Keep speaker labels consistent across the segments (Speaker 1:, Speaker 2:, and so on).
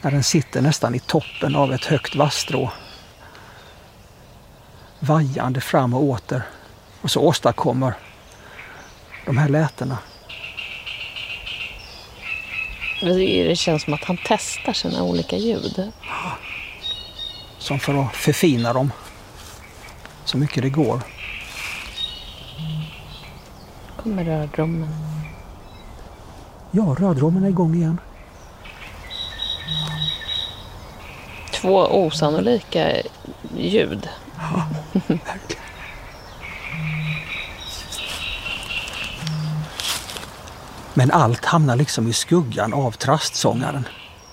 Speaker 1: När den sitter nästan i toppen av ett högt vasstrå. Vajande fram och åter. Och så åstadkommer de här lätena.
Speaker 2: Det känns som att han testar sina olika ljud.
Speaker 1: Som för att förfina dem så mycket det går.
Speaker 2: Kommer rördrummen.
Speaker 1: Ja, rördrummen är igång igen.
Speaker 2: 2 osannolika ljud.
Speaker 1: Ja, verkligen. Men allt hamnar liksom i skuggan av trastsångaren.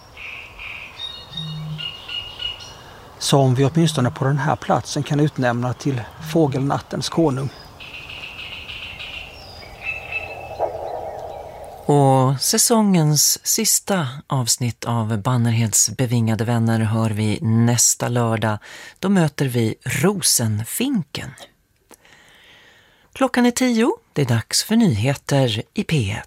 Speaker 1: Som vi åtminstone på den här platsen kan utnämna till fågelnattens konung.
Speaker 3: Och säsongens sista avsnitt av Bannerheds bevingade vänner hör vi nästa lördag. Då möter vi Rosenfinken. Klockan är 10, det är dags för nyheter i P1.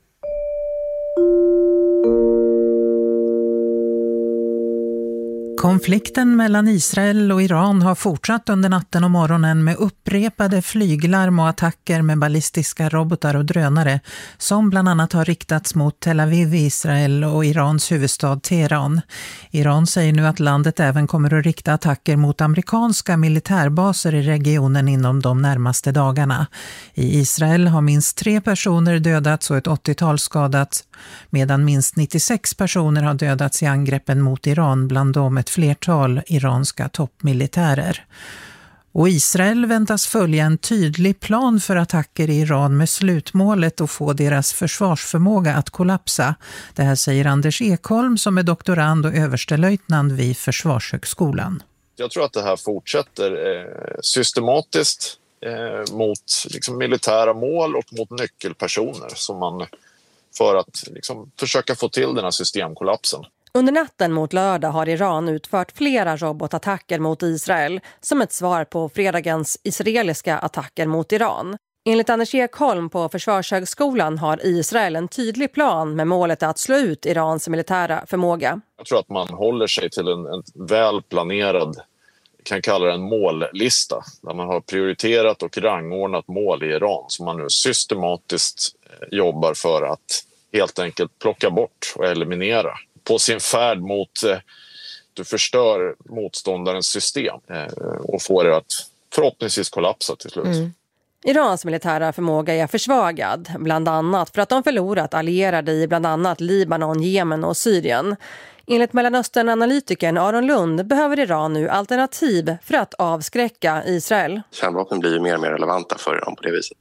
Speaker 4: Konflikten mellan Israel och Iran har fortsatt under natten och morgonen med upprepade flyglarm och attacker med ballistiska robotar och drönare som bland annat har riktats mot Tel Aviv i Israel och Irans huvudstad Teheran. Iran säger nu att landet även kommer att rikta attacker mot amerikanska militärbaser i regionen inom de närmaste dagarna. I Israel har minst 3 personer dödats och ett 80-tal skadats, medan minst 96 personer har dödats i angreppen mot Iran, bland dem ett flertal iranska toppmilitärer. Och Israel väntas följa en tydlig plan för attacker i Iran med slutmålet att få deras försvarsförmåga att kollapsa. Det här säger Anders Ekholm som är doktorand och överstelöjtnant vid Försvarshögskolan.
Speaker 5: Jag tror att det här fortsätter systematiskt mot liksom, militära mål och mot nyckelpersoner som man för att liksom, försöka få till den här systemkollapsen.
Speaker 6: Under natten mot lördag har Iran utfört flera robotattacker mot Israel som ett svar på fredagens israeliska attacker mot Iran. Enligt Anders Ekholm på Försvarshögskolan har Israel en tydlig plan med målet att slå ut Irans militära förmåga.
Speaker 5: Jag tror att man håller sig till en välplanerad, kan kalla det en mållista, där man har prioriterat och rangordnat mål i Iran som man nu systematiskt jobbar för att helt enkelt plocka bort och eliminera. På sin färd mot du förstör motståndarens system och får det att förhoppningsvis kollapsa till slut.
Speaker 6: Irans militära förmåga är försvagad, bland annat för att de förlorat allierade i bland annat Libanon, Jemen och Syrien. Enligt Mellanöstern-analytikern Aron Lund behöver Iran nu alternativ för att avskräcka Israel.
Speaker 7: Kärnvapen blir ju mer och mer relevanta för Iran på det viset.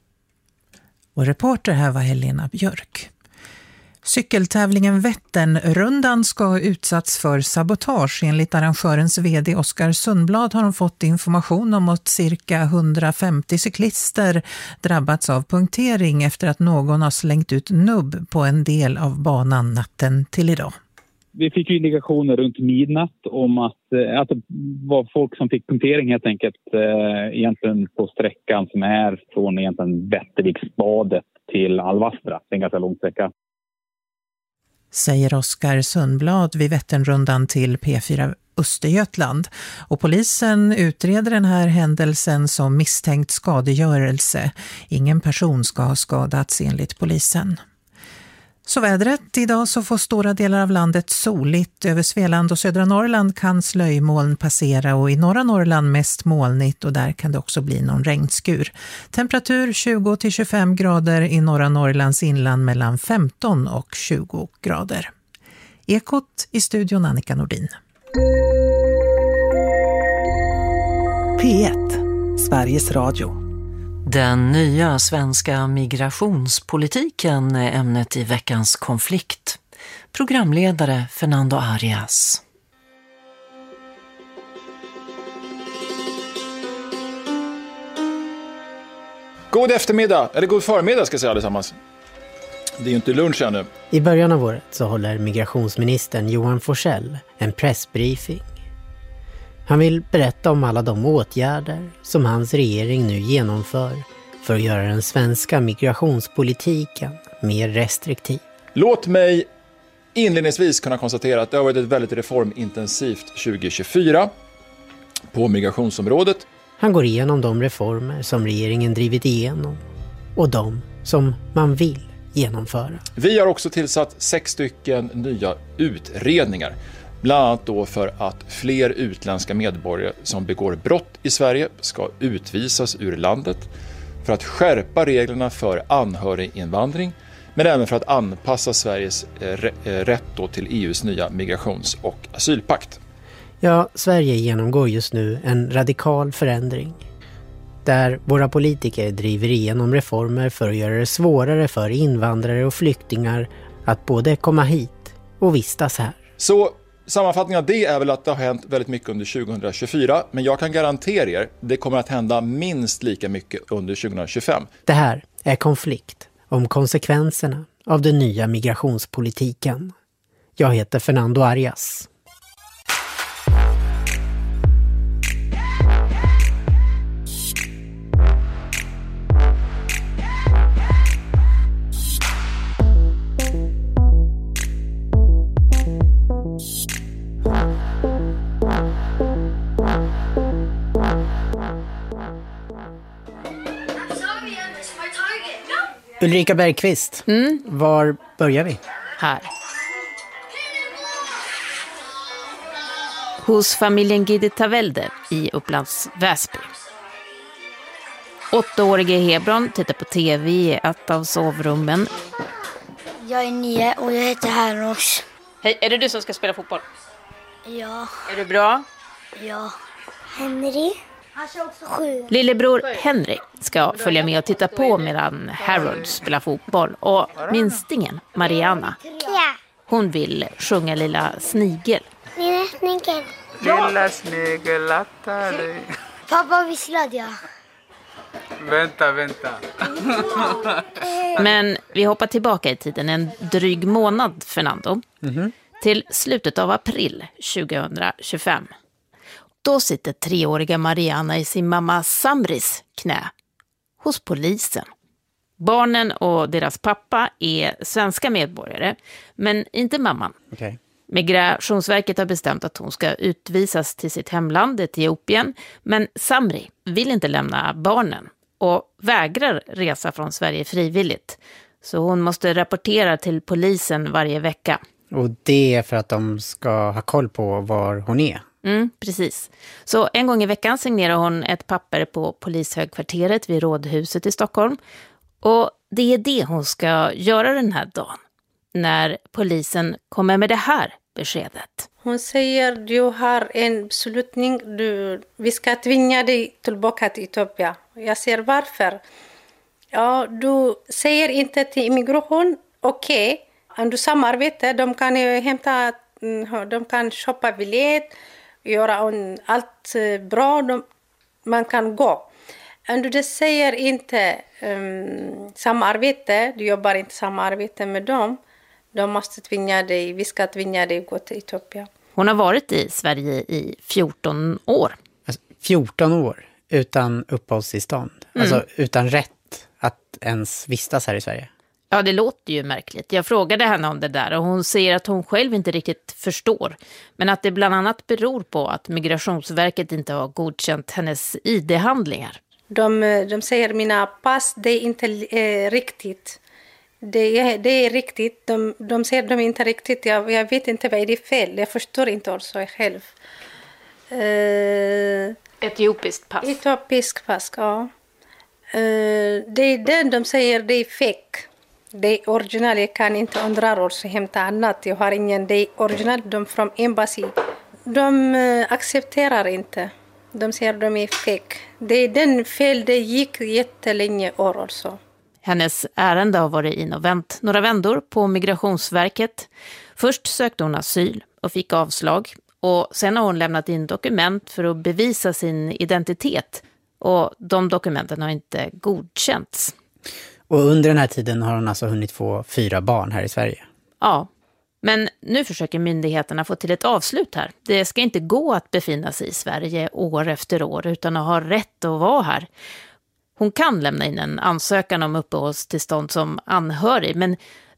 Speaker 4: Och reporter här var Helena Björk. Cykeltävlingen Vätternrundan ska ha utsatts för sabotage. Enligt arrangörens vd Oskar Sundblad har de fått information om att cirka 150 cyklister drabbats av punktering efter att någon har slängt ut nubb på en del av banan natten till idag.
Speaker 8: Vi fick ju indikationer runt midnatt om att det var folk som fick punktering helt enkelt egentligen på sträckan som är från egentligen Vätterviksbadet till Alvastra. Det är en ganska lång sträcka.
Speaker 4: Säger Oskar Sundblad vid Vätternrundan till P4 Östergötland. Och polisen utreder den här händelsen som misstänkt skadegörelse. Ingen person ska ha skadats enligt polisen. Så vädret, idag så får stora delar av landet soligt. Över Svealand och södra Norrland kan slöjmoln passera och i norra Norrland mest molnigt och där kan det också bli någon regnskur. Temperatur 20-25 grader, i norra Norrlands inland mellan 15 och 20 grader. Ekot i studion Annika Nordin.
Speaker 1: P1, Sveriges Radio.
Speaker 3: Den nya svenska migrationspolitiken är ämnet i veckans konflikt. Programledare Fernando Arias.
Speaker 9: God eftermiddag, eller god förmiddag ska jag säga allesammans. Det är ju inte lunch ännu.
Speaker 10: I början av året så håller migrationsministern Johan Forssell en pressbriefing. Han vill berätta om alla de åtgärder som hans regering nu genomför för att göra den svenska migrationspolitiken mer restriktiv.
Speaker 9: Låt mig inledningsvis kunna konstatera att det har varit ett väldigt reformintensivt 2024 på migrationsområdet.
Speaker 10: Han går igenom de reformer som regeringen drivit igenom och de som man vill genomföra.
Speaker 9: Vi har också tillsatt 6 stycken nya utredningar. Bland annat då för att fler utländska medborgare som begår brott i Sverige ska utvisas ur landet. För att skärpa reglerna för anhöriginvandring. Men även för att anpassa Sveriges rätt då till EUs nya migrations- och asylpakt.
Speaker 10: Ja, Sverige genomgår just nu en radikal förändring. Där våra politiker driver igenom reformer för att göra det svårare för invandrare och flyktingar att både komma hit och vistas här.
Speaker 9: Så sammanfattningen av det är väl att det har hänt väldigt mycket under 2024. Men jag kan garantera er, det kommer att hända minst lika mycket under 2025.
Speaker 10: Det här är Konflikt om konsekvenserna av den nya migrationspolitiken. Jag heter Fernando Arias. Ulrika Bergqvist, var börjar vi?
Speaker 2: Här. Hos familjen Giditavelde i Upplands Väsby. 8-årige Hebron tittar på tv i ett av sovrummen.
Speaker 11: Jag är 9 och jag heter Herros.
Speaker 2: Hej, är det du som ska spela fotboll?
Speaker 11: Ja.
Speaker 2: Är du bra?
Speaker 11: Ja. Henry? Han är också 7.
Speaker 2: Lillebror Henry ska följa med och titta på medan Harold spelar fotboll. Och minstingen, Mariana, hon vill sjunga Lilla Snigel.
Speaker 11: Lilla Snigel.
Speaker 12: Lilla Snigel, latta dig.
Speaker 11: Pappa visslade jag.
Speaker 12: Vänta.
Speaker 2: Men vi hoppar tillbaka i tiden en dryg månad, Fernando. Till slutet av april 2025. Då sitter 3-åriga Mariana i sin mamma Samris knä hos polisen. Barnen och deras pappa är svenska medborgare, men inte mamman.
Speaker 10: Okay.
Speaker 2: Migrationsverket har bestämt att hon ska utvisas till sitt hemland, Etiopien, men Samri vill inte lämna barnen och vägrar resa från Sverige frivilligt. Så hon måste rapportera till polisen varje vecka.
Speaker 10: Och det är för att de ska ha koll på var hon är?
Speaker 2: Precis. Så en gång i veckan signerar hon ett papper på polishögkvarteret vid Rådhuset i Stockholm. Och det är det hon ska göra den här dagen. När polisen kommer med det här beskedet.
Speaker 13: Hon säger du har en beslutning. Vi ska tvinga dig tillbaka till Etiopien. Jag säger varför? Ja, du säger inte till immigration. Okej. Om du samarbetar, de kan hämta, de kan köpa biljett, göra allt bra, man kan gå. Om du säger inte samarbete, du jobbar inte samarbete med dem, de måste tvinga dig, vi ska tvinga dig att gå till Etiopien.
Speaker 2: Hon har varit i Sverige i 14 år.
Speaker 10: Alltså, 14 år utan uppehållstillstånd, alltså utan rätt att ens vistas här i Sverige.
Speaker 2: Ja, det låter ju märkligt. Jag frågade henne om det där och hon säger att hon själv inte riktigt förstår. Men att det bland annat beror på att Migrationsverket inte har godkänt hennes ID-handlingar.
Speaker 13: De säger mina pass, det är inte riktigt. Det är riktigt. De säger de är inte riktigt. Jag vet inte vad är det fel. Jag förstår inte också själv.
Speaker 2: Etiopiskt pass.
Speaker 13: Etiopiskt pass, ja. Det är den de säger det är fake. Det är original, jag kan inte undra och hämta annat. Jag har ingen, det är original, de från embassy. De accepterar inte. De säger de är fake. Det är den fel, det gick jättelänge år också.
Speaker 2: Hennes ärende har varit in och vänt några vändor på Migrationsverket. Först sökte hon asyl och fick avslag. Och sen har hon lämnat in dokument för att bevisa sin identitet. Och de dokumenten har inte godkänts.
Speaker 10: Och under den här tiden har hon alltså hunnit få 4 barn här i Sverige.
Speaker 2: Ja, men nu försöker myndigheterna få till ett avslut här. Det ska inte gå att befinna sig i Sverige år efter år utan att ha rätt att vara här. Hon kan lämna in en ansökan om uppehållstillstånd som anhörig, men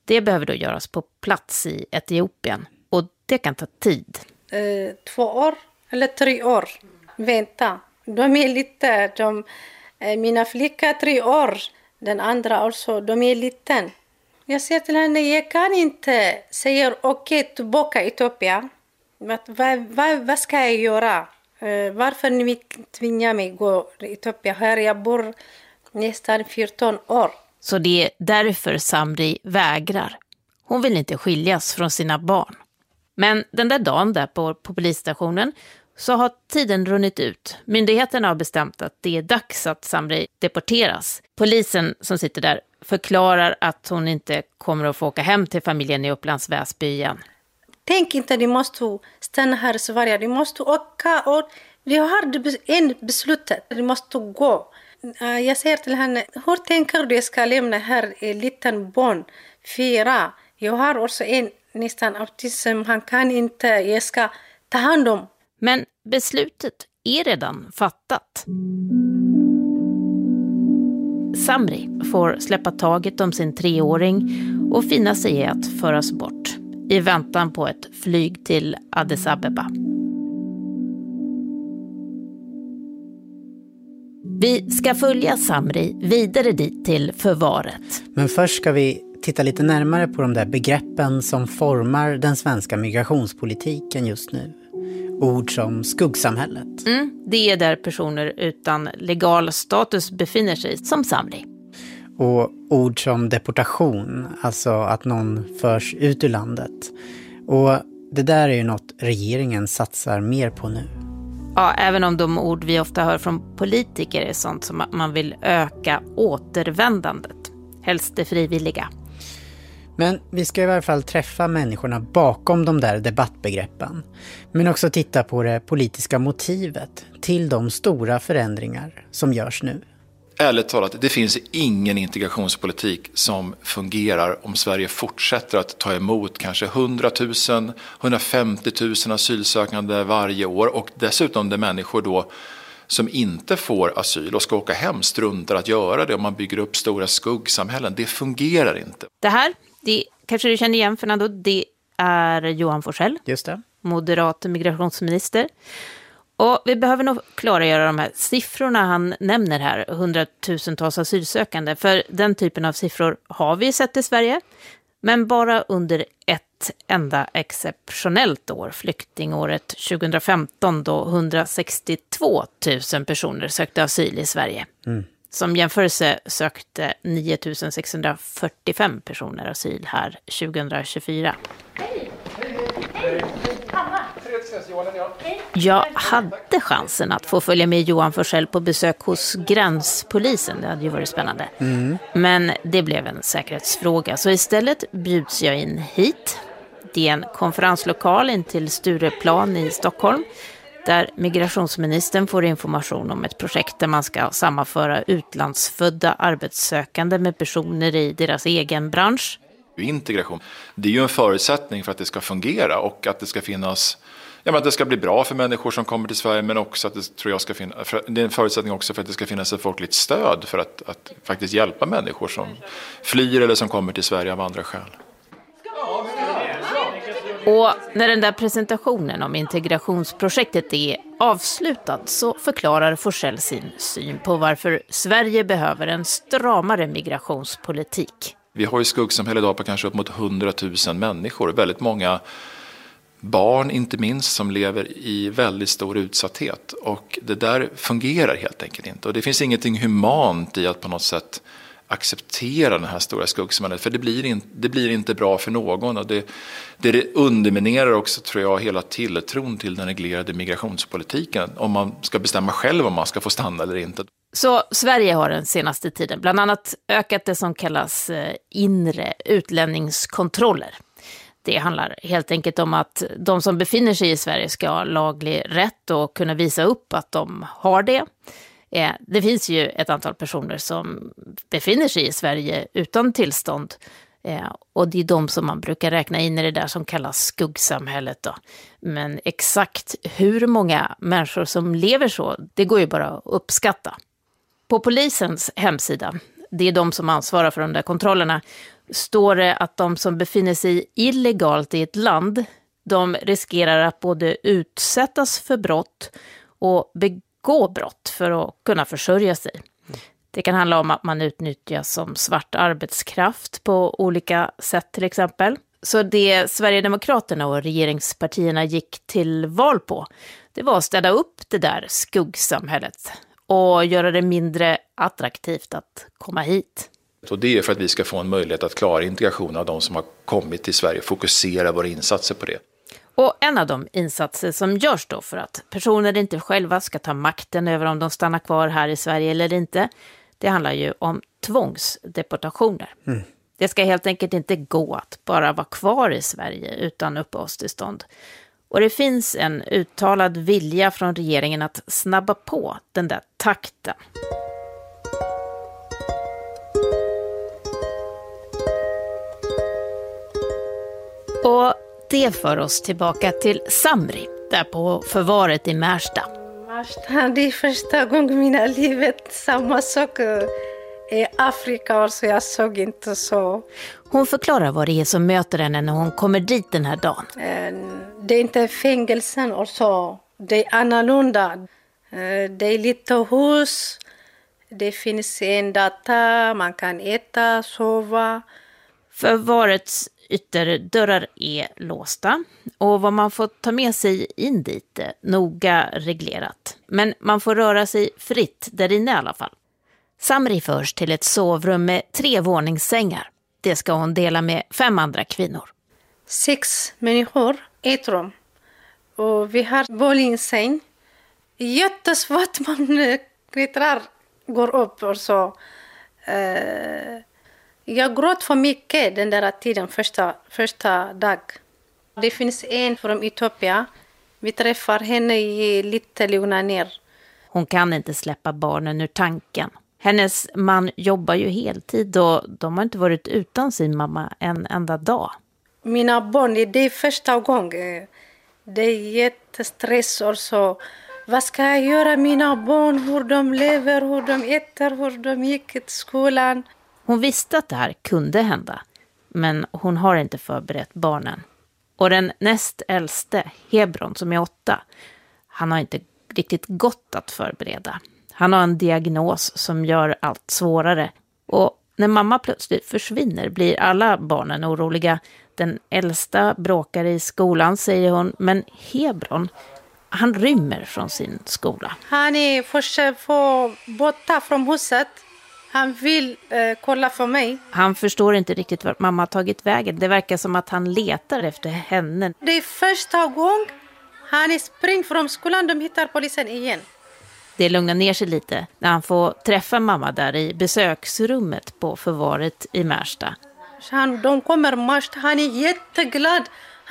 Speaker 2: Det behöver då göras på plats i Etiopien och det kan ta tid.
Speaker 13: 2 år eller 3 år. Vänta. De är lite, mina flickor 3 år. Den andra alltså, de är liten. Jag säger till henne, jag kan inte säga okej, tillbaka Etiopien. Vad ska jag göra? Varför ni tvingar mig gå till Etiopien? Här jag bor nästan 14 år.
Speaker 2: Så det är därför Samri vägrar. Hon vill inte skiljas från sina barn. Men den där dagen där på polisstationen så har tiden runnit ut. Myndigheterna har bestämt att det är dags att Samri deporteras. Polisen som sitter där förklarar att hon inte kommer att få åka hem till familjen i Upplands Väsby igen.
Speaker 13: Tänk inte, de måste stanna här i Sverige. De måste åka och vi har en beslutet. De måste gå. Jag säger till henne, hur tänker du ska lämna här en liten barn? 4. Jag har också en nästan autism. Han kan inte, jag ska ta hand om.
Speaker 2: Men beslutet är redan fattat. Samri får släppa taget om sin 3-åring och finna sig i att föras bort i väntan på ett flyg till Addis Abeba. Vi ska följa Samri vidare dit till förvaret.
Speaker 10: Men först ska vi titta lite närmare på de där begreppen som formar den svenska migrationspolitiken just nu. Ord som skuggsamhället.
Speaker 2: Det är där personer utan legal status befinner sig, som Samri.
Speaker 10: Och ord som deportation, alltså att någon förs ut ur landet. Och det där är ju något regeringen satsar mer på nu.
Speaker 2: Ja, även om de ord vi ofta hör från politiker är sånt som att man vill öka återvändandet. Helst det frivilliga.
Speaker 10: Men vi ska i varje fall träffa människorna bakom de där debattbegreppen. Men också titta på det politiska motivet till de stora förändringar som görs nu.
Speaker 9: Ärligt talat, det finns ingen integrationspolitik som fungerar om Sverige fortsätter att ta emot kanske 100 000, 150 000 asylsökande varje år. Och dessutom det människor då som inte får asyl och ska åka hem struntar att göra det om man bygger upp stora skuggsamhällen. Det fungerar inte.
Speaker 2: Det här, det kanske du känner igen, Fernando, det är Johan Forssell.
Speaker 10: Just det.
Speaker 2: Moderat migrationsminister. Och vi behöver nog klargöra de här siffrorna han nämner här, 100 000-tals asylsökande. För den typen av siffror har vi sett i Sverige, men bara under ett enda exceptionellt år, flyktingåret 2015, då 162 000 personer sökte asyl i Sverige. Som jämförelse sökte 9 645 personer asyl här 2024. Jag hade chansen att få följa med Johan Forssell på besök hos gränspolisen. Det hade ju varit spännande. Men det blev en säkerhetsfråga. Så istället bjuds jag in hit. Det är en konferenslokal in till Stureplan i Stockholm. Där migrationsministern får information om ett projekt där man ska sammanföra utlandsfödda arbetssökande med personer i deras egen bransch.
Speaker 9: Integration, det är ju en förutsättning för att det ska fungera och att det ska finnas, att det ska bli bra för människor som kommer till Sverige, men också att det tror jag ska finnas, det är en förutsättning också för att det ska finnas ett folkligt stöd för att faktiskt hjälpa människor som flyr eller som kommer till Sverige av andra skäl.
Speaker 2: Och när den där presentationen om integrationsprojektet är avslutad så förklarar Forssell sin syn på varför Sverige behöver en stramare migrationspolitik.
Speaker 9: Vi har ju skuggsamhälle idag på kanske upp mot 100 000 människor. Väldigt många barn inte minst som lever i väldigt stor utsatthet. Och det där fungerar helt enkelt inte. Och det finns ingenting humant i att på något sätt acceptera den här stora skuggsamhället. För det blir inte bra för någon. Och det underminerar också, tror jag, hela tilltron till den reglerade migrationspolitiken. Om man ska bestämma själv om man ska få stanna eller inte.
Speaker 2: Så Sverige har den senaste tiden bland annat ökat det som kallas inre utlänningskontroller. Det handlar helt enkelt om att de som befinner sig i Sverige ska ha laglig rätt och kunna visa upp att de har det. Det finns ju ett antal personer som befinner sig i Sverige utan tillstånd. Och det är de som man brukar räkna in i det där som kallas skuggsamhället då. Men exakt hur många människor som lever så, det går ju bara att uppskatta. På polisens hemsida, det är de som ansvarar för de där kontrollerna, står det att de som befinner sig illegalt i ett land, de riskerar att både utsättas för brott och begå brott för att kunna försörja sig. Det kan handla om att man utnyttjas som svart arbetskraft på olika sätt till exempel. Så det Sverigedemokraterna och regeringspartierna gick till val på, det var att städa upp det där skuggsamhället och göra det mindre attraktivt att komma hit.
Speaker 9: Och det är för att vi ska få en möjlighet att klara integration av de som har kommit till Sverige och fokusera våra insatser på det.
Speaker 2: Och en av de insatser som görs då för att personer inte själva ska ta makten över om de stannar kvar här i Sverige eller inte, det handlar ju om tvångsdeportationer. Det ska helt enkelt inte gå att bara vara kvar i Sverige utan uppehållstillstånd. Och det finns en uttalad vilja från regeringen att snabba på den där takten. Och det för oss tillbaka till Samri, där på förvaret i Märsta.
Speaker 13: Det är första gången i mina livet samma sak i Afrika, så jag såg inte så.
Speaker 2: Hon förklarar vad det är som möter henne när hon kommer dit den här dagen.
Speaker 13: Det är inte fängelsen och så. Det är annorlunda. Det är lite hus. Det finns en data, man kan äta, sova.
Speaker 2: Förvarets ytterdörrar är låsta och vad man får ta med sig in dit är noga reglerat. Men man får röra sig fritt där inne i alla fall. Samri förs till ett sovrum med 3 våningssängar. Det ska hon dela med 5 andra kvinnor.
Speaker 13: 6 människor, 1 rum. Och vi har våningssäng. Jättesvårt, man klättrar, går upp och så. Jag gråt för mycket den där tiden, första dag. Det finns en från Etiopien. Vi träffar henne i lite lugna ner.
Speaker 2: Hon kan inte släppa barnen ur tanken. Hennes man jobbar ju heltid och de har inte varit utan sin mamma en enda dag.
Speaker 13: Mina barn, det är första gången. Det är jättestress också. Vad ska jag göra mina barn? Hur de lever, hur de äter, hur de gick till skolan.
Speaker 2: Hon visste att det här kunde hända, men hon har inte förberett barnen. Och den näst äldste, Hebron, som är 8, han har inte riktigt gått att förbereda. Han har en diagnos som gör allt svårare. Och när mamma plötsligt försvinner blir alla barnen oroliga. Den äldsta bråkar i skolan, säger hon, men Hebron, han rymmer från sin skola.
Speaker 13: Han är borta från huset. Han vill kolla för mig.
Speaker 2: Han förstår inte riktigt vart mamma har tagit vägen. Det verkar som att han letar efter henne.
Speaker 13: Det är första gången han springer från skolan. De hittar polisen igen.
Speaker 2: Det lugnar ner sig lite när han får träffa mamma där i besöksrummet på förvaret i Märsta.
Speaker 13: De kommer Märsta. Han är jätteglad.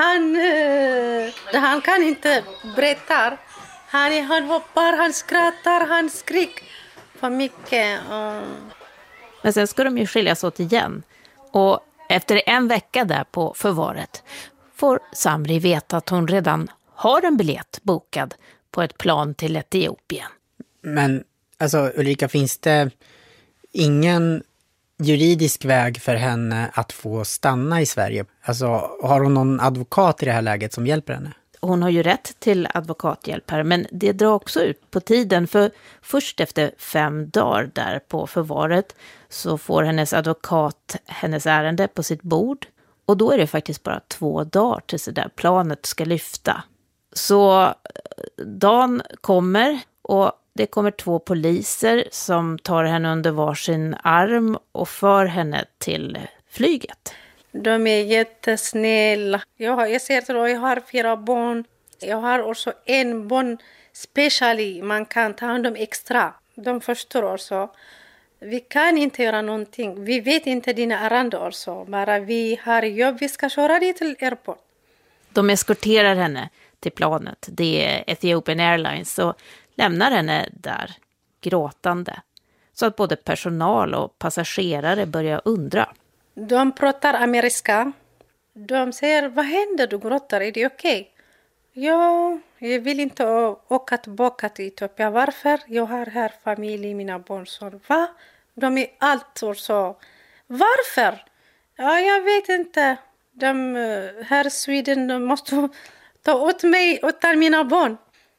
Speaker 13: Han kan inte berätta. Han hoppar, han skrattar, han skriker för mycket.
Speaker 2: Men sen ska de ju skiljas åt igen. Och efter en vecka där på förvaret får Samri veta att hon redan har en biljett bokad på ett plan till Etiopien.
Speaker 10: Men alltså Ulrika, finns det ingen juridisk väg för henne att få stanna i Sverige? Alltså har hon någon advokat i det här läget som hjälper henne?
Speaker 2: Hon har ju rätt till advokathjälp här, men det drar också ut på tiden. För först efter 5 dagar där på förvaret så får hennes advokat hennes ärende på sitt bord. Och då är det faktiskt bara 2 dagar tills det där planet ska lyfta. Så dagen kommer och det kommer 2 poliser som tar henne under varsin arm och för henne till flyget.
Speaker 13: De är jättesnälla. Jag ser att jag har 4 barn. Jag har också en barn speciellt. Man kan ta hand om extra. De förstår också. Vi kan inte göra någonting. Vi vet inte dina ärenden också. Bara vi har jobb. Vi ska köra dig till airport.
Speaker 2: De eskorterar henne till planet. Det är Ethiopian Airlines och lämnar henne där gråtande. Så att både personal och passagerare börjar undra.
Speaker 13: De pratar amerikanska. De säger, vad händer? Du gråter, är det okej? Ja, jag vill inte åka tillbaka till Etiopien. Varför? Jag har här familj, mina barn. Så, va? De är allt och så. Varför? Ja, jag vet inte. De här i Sweden, de måste ta åt mig och ta mina barn.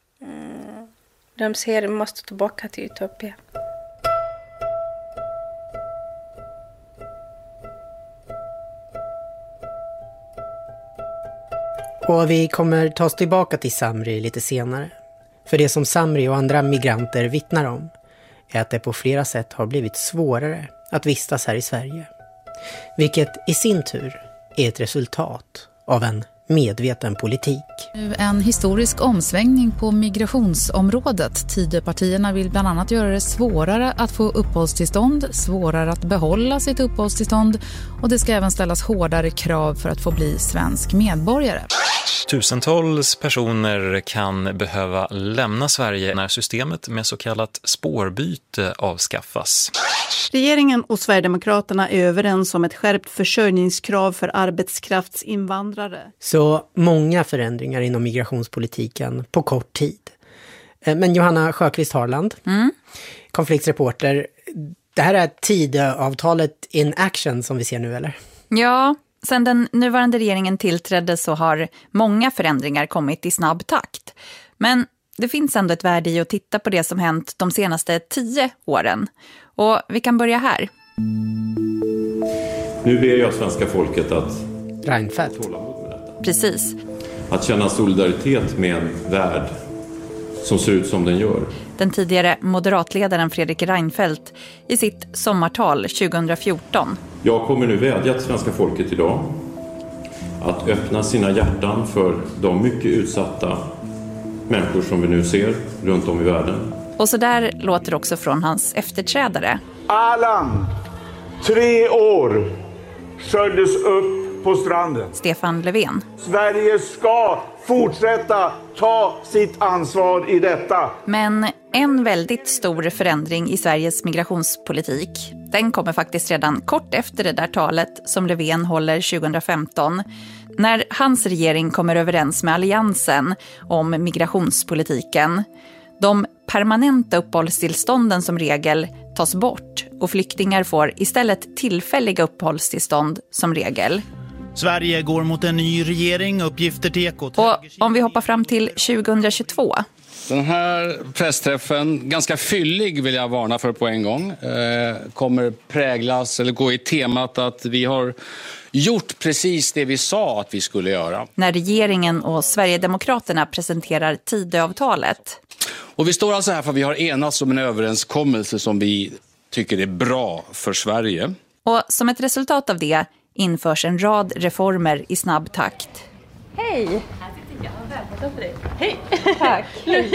Speaker 13: De säger att de måste tillbaka till Etiopien.
Speaker 10: Och vi kommer ta oss tillbaka till Samri lite senare. För det som Samri och andra migranter vittnar om är att det på flera sätt har blivit svårare att vistas här i Sverige. Vilket i sin tur är ett resultat av en medveten politik.
Speaker 14: Nu en historisk omsvängning på migrationsområdet. Tidöpartierna vill bland annat göra det svårare att få uppehållstillstånd, svårare att behålla sitt uppehållstillstånd och det ska även ställas hårdare krav för att få bli svensk medborgare.
Speaker 15: Tusentals personer kan behöva lämna Sverige när systemet med så kallat spårbyte avskaffas.
Speaker 16: Regeringen och Sverigedemokraterna är överens om ett skärpt försörjningskrav för arbetskraftsinvandrare.
Speaker 10: Så många förändringar inom migrationspolitiken på kort tid. Men Johanna Sjöqvist Harland, konfliktreporter, det här är Tidöavtalet in action som vi ser nu, eller?
Speaker 17: Ja, sedan den nuvarande regeringen tillträdde så har många förändringar kommit i snabb takt. Men det finns ändå ett värde i att titta på det som hänt de senaste 10 åren. Och vi kan börja här.
Speaker 18: Nu ber jag svenska folket att
Speaker 10: Reinfeldt.
Speaker 17: Precis.
Speaker 18: Att känna solidaritet med en värld som ser ut som den gör.
Speaker 17: Den tidigare moderatledaren Fredrik Reinfeldt i sitt sommartal 2014.
Speaker 18: Jag kommer nu vädja till svenska folket idag att öppna sina hjärtan för de mycket utsatta människor som vi nu ser runt om i världen.
Speaker 17: Och så där låter också från hans efterträdare.
Speaker 19: Alan, 3 år, sköljdes upp på stranden.
Speaker 17: Stefan Löfven.
Speaker 19: Sverige ska fortsätta ta sitt ansvar i detta.
Speaker 17: Men en väldigt stor förändring i Sveriges migrationspolitik, den kommer faktiskt redan kort efter det där talet som Löfven håller 2015. När hans regering kommer överens med Alliansen om migrationspolitiken. De permanenta uppehållstillstånden som regel tas bort och flyktingar får istället tillfälliga uppehållstillstånd som regel.
Speaker 20: Sverige går mot en ny regering, uppgifter till Ekot.
Speaker 17: Och om vi hoppar fram till 2022.
Speaker 21: Den här pressträffen, ganska fyllig vill jag varna för på en gång, kommer präglas eller gå i temat att vi har gjort precis det vi sa att vi skulle göra.
Speaker 17: När regeringen och Sverigedemokraterna presenterar Tidöavtalet.
Speaker 21: Och vi står alltså här för att vi har enats om en överenskommelse som vi tycker är bra för Sverige.
Speaker 17: Och som ett resultat av det införs en rad reformer i snabb takt.
Speaker 22: Hej! Här sitter jag. Välkommen för dig. Hej! Tack.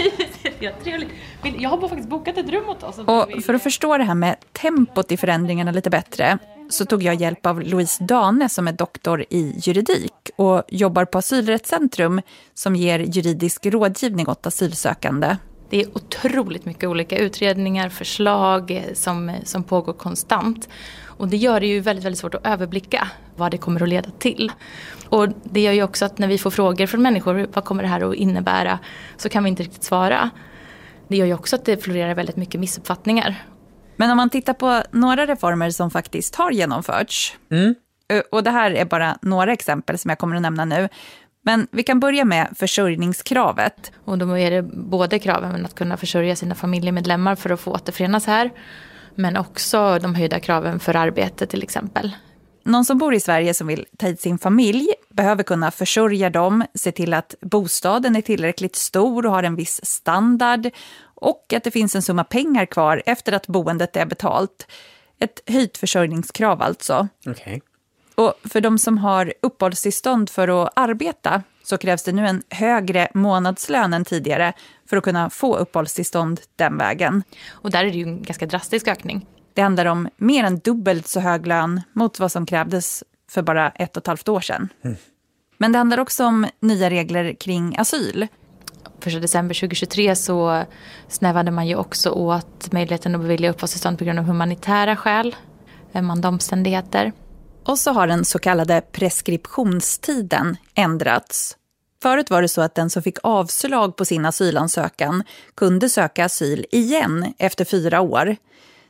Speaker 22: Ja, trevligt. Jag har faktiskt bokat ett rum åt oss.
Speaker 17: Och för att förstå det här med tempot i förändringarna lite bättre så tog jag hjälp av Louise Dane som är doktor i juridik och jobbar på Asylrättscentrum som ger juridisk rådgivning åt asylsökande.
Speaker 22: Det är otroligt mycket olika utredningar, förslag som pågår konstant. Och det gör det ju väldigt, väldigt svårt att överblicka vad det kommer att leda till. Och det gör ju också att när vi får frågor från människor, vad kommer det här att innebära, så kan vi inte riktigt svara. Det gör ju också att det florerar väldigt mycket missuppfattningar.
Speaker 17: Men om man tittar på några reformer som faktiskt har genomförts, och det här är bara några exempel som jag kommer att nämna nu, men vi kan börja med försörjningskravet.
Speaker 22: Och då är det både kraven att kunna försörja sina familjemedlemmar för att få återförenas här, men också de höjda kraven för arbete till exempel.
Speaker 17: Någon som bor i Sverige som vill ta hit sin familj behöver kunna försörja dem, se till att bostaden är tillräckligt stor och har en viss standard och att det finns en summa pengar kvar efter att boendet är betalt. Ett höjt försörjningskrav alltså.
Speaker 10: Okej.
Speaker 17: Och för de som har uppehållstillstånd för att arbeta så krävs det nu en högre månadslön än tidigare för att kunna få uppehållstillstånd den vägen.
Speaker 22: Och där är det ju en ganska drastisk ökning.
Speaker 17: Det handlar om mer än dubbelt så hög lön mot vad som krävdes för bara 1,5 år sedan. Men det handlar också om nya regler kring asyl.
Speaker 22: 1 december 2023 så snävade man ju också åt möjligheten att bevilja uppehållstillstånd på grund av humanitära skäl, ömmande omständigheter.
Speaker 17: Och så har den så kallade preskriptionstiden ändrats. Förut var det så att den som fick avslag på sin asylansökan kunde söka asyl igen efter 4 år.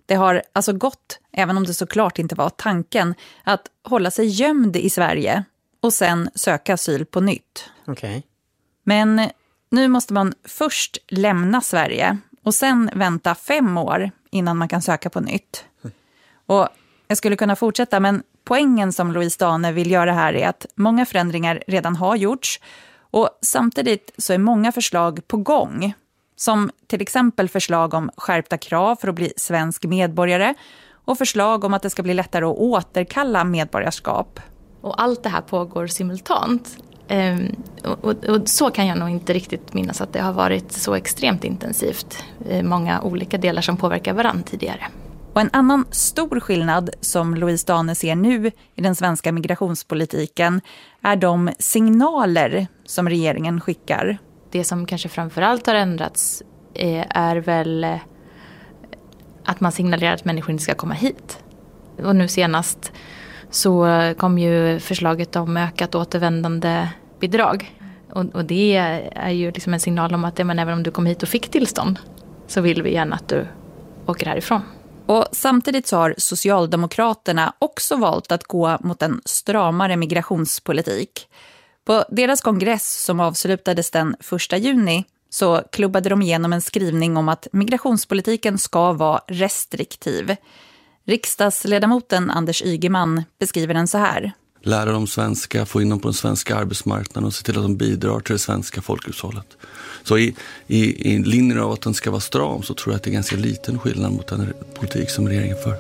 Speaker 17: Det har alltså gått, även om det såklart inte var tanken, att hålla sig gömd i Sverige och sen söka asyl på nytt.
Speaker 10: Okej.
Speaker 17: Men nu måste man först lämna Sverige och sen vänta 5 år innan man kan söka på nytt. Och jag skulle kunna fortsätta, men poängen som Louise Dane vill göra här är att många förändringar redan har gjorts och samtidigt så är många förslag på gång. Som till exempel förslag om skärpta krav för att bli svensk medborgare och förslag om att det ska bli lättare att återkalla medborgarskap.
Speaker 22: Och allt det här pågår simultant. Och så kan jag nog inte riktigt minnas att det har varit så extremt intensivt. Många olika delar som påverkar varandra tidigare.
Speaker 17: Och en annan stor skillnad som Louise Dane ser nu i den svenska migrationspolitiken är de signaler som regeringen skickar.
Speaker 22: Det som kanske framförallt har ändrats är väl att man signalerar att människor inte ska komma hit. Och nu senast så kom ju förslaget om ökat återvändande bidrag. Och det är ju liksom en signal om att även om du kom hit och fick tillstånd så vill vi gärna att du åker härifrån.
Speaker 17: Och samtidigt så har Socialdemokraterna också valt att gå mot en stramare migrationspolitik. På deras kongress som avslutades den 1 juni så klubbade de igenom en skrivning om att migrationspolitiken ska vara restriktiv. Riksdagsledamoten Anders Ygeman beskriver den så här.
Speaker 5: Lära dem svenska, få in dem på den svenska arbetsmarknaden och se till att de bidrar till det svenska folkhushållet. Så i linjen av att den ska vara stram så tror jag att det är ganska liten skillnad mot den politik som regeringen för.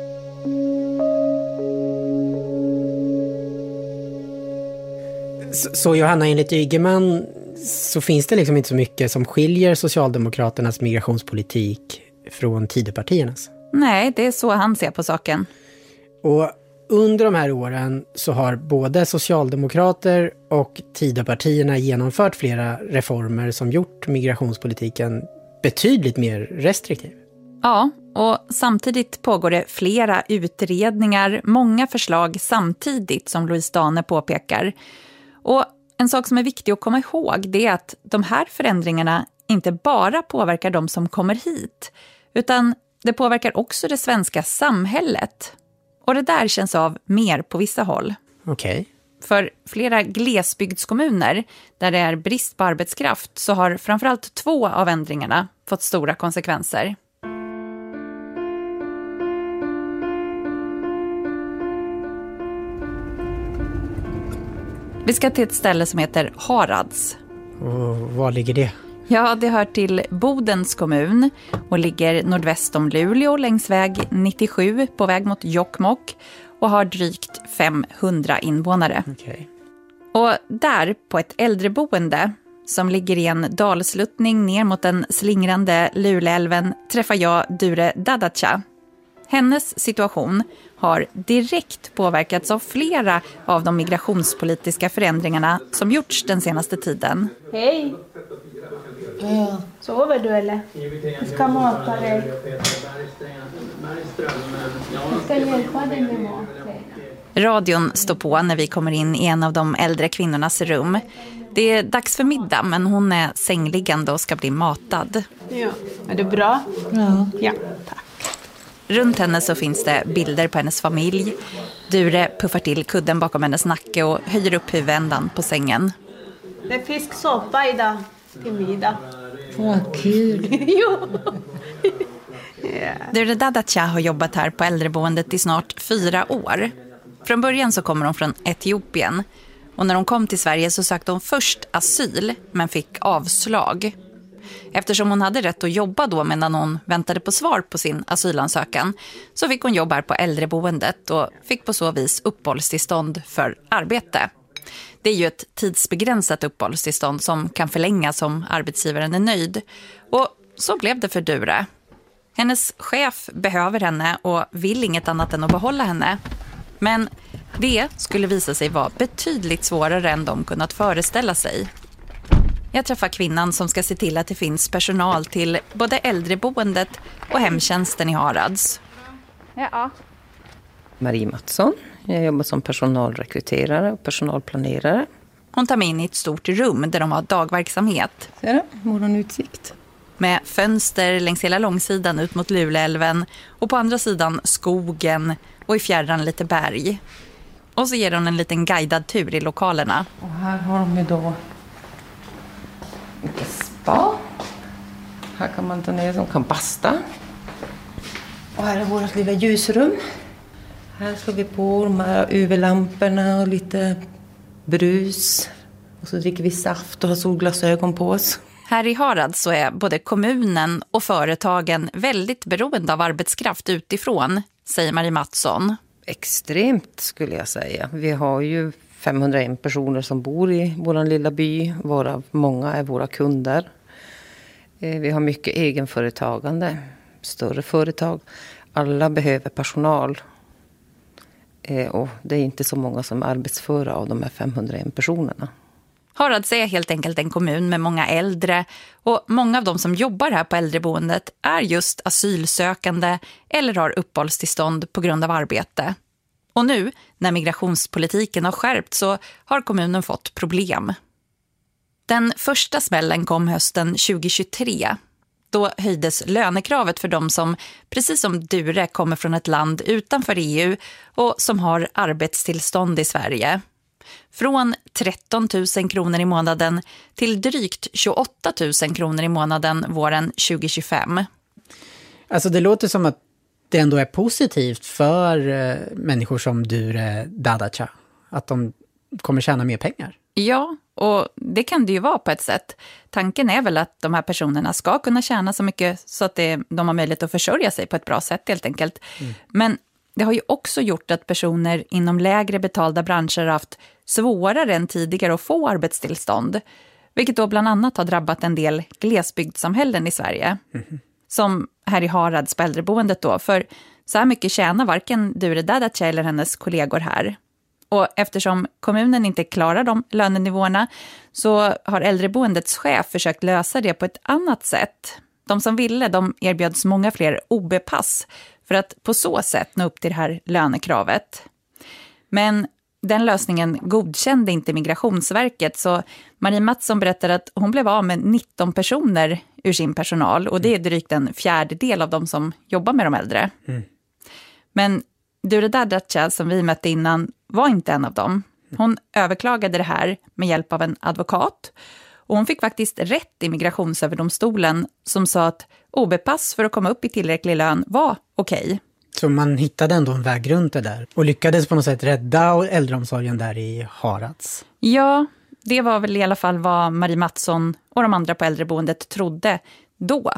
Speaker 10: Så Johanna, enligt Ygeman så finns det liksom inte så mycket som skiljer Socialdemokraternas migrationspolitik från Tidöpartiernas?
Speaker 17: Nej, det är så han ser på saken.
Speaker 10: Och under de här åren så har både Socialdemokrater och Tidöpartierna genomfört flera reformer som gjort migrationspolitiken betydligt mer restriktiv.
Speaker 17: Ja, och samtidigt pågår det flera utredningar, många förslag samtidigt som Louise Dane påpekar. Och en sak som är viktig att komma ihåg det är att de här förändringarna inte bara påverkar de som kommer hit, utan det påverkar också det svenska samhället. Och det där känns av mer på vissa håll.
Speaker 10: Okej.
Speaker 17: För flera glesbygdskommuner där det är brist på arbetskraft så har framförallt 2 av ändringarna fått stora konsekvenser. Vi ska till ett ställe som heter Harads.
Speaker 10: Och var ligger det?
Speaker 17: Ja, det hör till Bodens kommun och ligger nordväst om Luleå längs väg 97 på väg mot Jokkmokk och har drygt 500 invånare.
Speaker 10: Okay.
Speaker 17: Och där på ett äldreboende som ligger i en dalsluttning ner mot den slingrande Luleälven träffar jag Dure Dadacha. Hennes situation har direkt påverkats av flera av de migrationspolitiska förändringarna som gjorts den senaste tiden.
Speaker 11: Hej! Sover du eller? Jag ska mata dig. Jag ska hjälpa dig med mat.
Speaker 17: Radion står på när vi kommer in i en av de äldre kvinnornas rum. Det är dags för middag men hon är sängliggande och ska bli matad.
Speaker 11: Ja. Är det bra? Ja, tack.
Speaker 17: Runt henne så finns det bilder på hennes familj. Dure puffar till kudden bakom hennes nacke och höjer upp huvudändan på sängen.
Speaker 11: Det är fisksoppa idag till middag.
Speaker 6: Vad kul!
Speaker 11: Jo!
Speaker 17: Yeah. Dure Dadacha har jobbat här på äldreboendet i snart 4 år. Från början så kommer hon från Etiopien. Och när hon kom till Sverige så sökte hon först asyl men fick avslag. Eftersom hon hade rätt att jobba då medan hon väntade på svar på sin asylansökan så fick hon jobba här på äldreboendet och fick på så vis uppehållstillstånd för arbete. Det är ju ett tidsbegränsat uppehållstillstånd som kan förlängas om arbetsgivaren är nöjd. Och så blev det för Dure. Hennes chef behöver henne och vill inget annat än att behålla henne. Men det skulle visa sig vara betydligt svårare än de kunnat föreställa sig. Jag träffar kvinnan som ska se till att det finns personal till både äldreboendet och hemtjänsten i Harads.
Speaker 6: Ja. Marie Mattsson. Jag jobbar som personalrekryterare och personalplanerare.
Speaker 17: Hon tar mig in i ett stort rum där de har dagverksamhet.
Speaker 6: Ser du? Morgonutsikt.
Speaker 17: med fönster längs hela långsidan ut mot Luleälven och på andra sidan skogen och i fjärran lite berg. Och så ger de en liten guidad tur i lokalerna.
Speaker 6: Och här har de ju då lite spa. Här kan man ta ner, de kan basta. Och här är vårt lilla ljusrum. Här slår vi på de här UV-lamporna och lite brus. Och så dricker vi saft och har solglasögon på oss.
Speaker 17: Här i Harads så är både kommunen och företagen väldigt beroende av arbetskraft utifrån, säger Marie Mattsson.
Speaker 6: Extremt skulle jag säga. Vi har ju 501 personer som bor i vår lilla by, varav många är våra kunder. Vi har mycket egenföretagande, större företag. Alla behöver personal. Och det är inte så många som är arbetsföra av de här 501 personerna.
Speaker 17: Harads är helt enkelt en kommun med många äldre och många av de som jobbar här på äldreboendet är just asylsökande eller har uppehållstillstånd på grund av arbete. Och nu, när migrationspolitiken har skärpt, så har kommunen fått problem. Den första smällen kom hösten 2023. Då höjdes lönekravet för de som, precis som Dure, kommer från ett land utanför EU och som har arbetstillstånd i Sverige. Från 13 000 kronor i månaden till drygt 28 000 kronor i månaden våren 2025.
Speaker 10: Alltså det låter som att det ändå är positivt för människor som Dure Dadacha. Att de kommer tjäna mer pengar.
Speaker 17: Ja, och det kan det ju vara på ett sätt. Tanken är väl att de här personerna ska kunna tjäna så mycket så att de har möjlighet att försörja sig på ett bra sätt helt enkelt. Men det har ju också gjort att personer inom lägre betalda branscher har haft svårare än tidigare att få arbetstillstånd. Vilket då bland annat har drabbat en del glesbygdssamhällen i Sverige. Som här i Harads på äldreboendet då. För så här mycket tjänar varken Dure Dadacha eller hennes kollegor här. Och eftersom kommunen inte klarar de lönenivåerna så har äldreboendets chef försökt lösa det på ett annat sätt. De som ville, de erbjöds många fler OB-pass för att på så sätt nå upp till det här lönekravet. Men den lösningen godkände inte Migrationsverket, så Marie Mattsson berättar att hon blev av med 19 personer ur sin personal och det är drygt en fjärdedel av de som jobbar med de äldre. Men Dure Dadacha som vi mötte innan var inte en av dem. Hon överklagade det här med hjälp av en advokat och hon fick faktiskt rätt i Migrationsöverdomstolen som sa att OB-pass för att komma upp i tillräcklig lön var okej.
Speaker 10: Så man hittade ändå en väg runt det där och lyckades på något sätt rädda äldreomsorgen där i Harads.
Speaker 17: Ja, det var väl i alla fall vad Marie Mattsson och de andra på äldreboendet trodde då.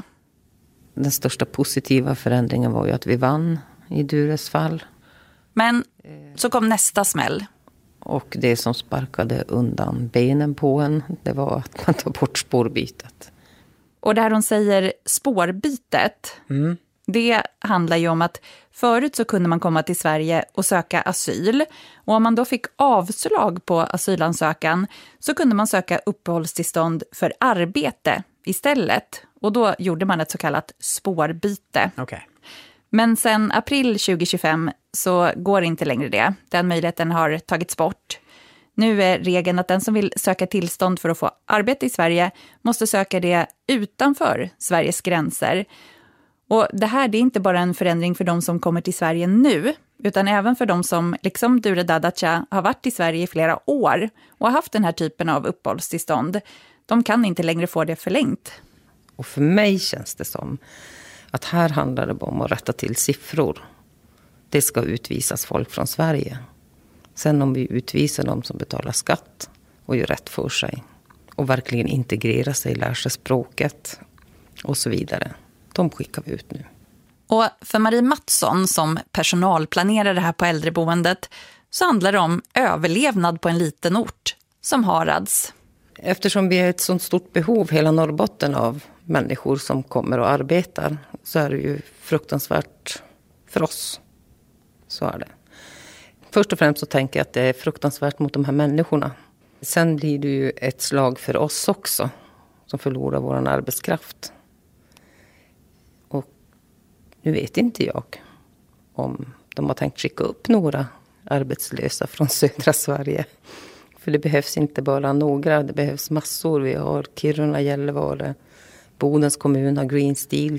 Speaker 6: Den största positiva förändringen var ju att vi vann i Dures fall.
Speaker 17: Men så kom nästa smäll.
Speaker 6: Och det som sparkade undan benen på en, det var att man tar bort spårbytet.
Speaker 17: Och där hon säger spårbytet, det handlar ju om att förut så kunde man komma till Sverige och söka asyl. Och om man då fick avslag på asylansökan så kunde man söka uppehållstillstånd för arbete istället. Och då gjorde man ett så kallat spårbyte.
Speaker 10: Okay.
Speaker 17: Men sen april 2025 så går inte längre det. Den möjligheten har tagits bort. Nu är regeln att den som vill söka tillstånd för att få arbete i Sverige måste söka det utanför Sveriges gränser. Och det här det är inte bara en förändring för de som kommer till Sverige nu, utan även för de som, liksom Dure Dadacha, har varit i Sverige i flera år och har haft den här typen av uppehållstillstånd. De kan inte längre få det förlängt.
Speaker 6: Och för mig känns det som att här handlar det om att rätta till siffror. Det ska utvisas folk från Sverige. Sen om vi utvisar dem som betalar skatt och gör rätt för sig och verkligen integrerar sig, lär sig språket och så vidare. De skickar vi ut nu.
Speaker 17: Och för Marie Mattsson som personalplanerare här på äldreboendet så handlar det om överlevnad på en liten ort som Harads.
Speaker 6: Eftersom vi är ett sånt stort behov hela Norrbotten av människor som kommer och arbetar så är det ju fruktansvärt för oss. Så är det. Först och främst så tänker jag att det är fruktansvärt mot de här människorna. Sen blir det ju ett slag för oss också som förlorar vår arbetskraft. Och nu vet inte jag om de har tänkt skicka upp några arbetslösa från södra Sverige. För det behövs inte bara några, det behövs massor. Vi har Kiruna, Gällivare, Bodens kommun har Green Steel.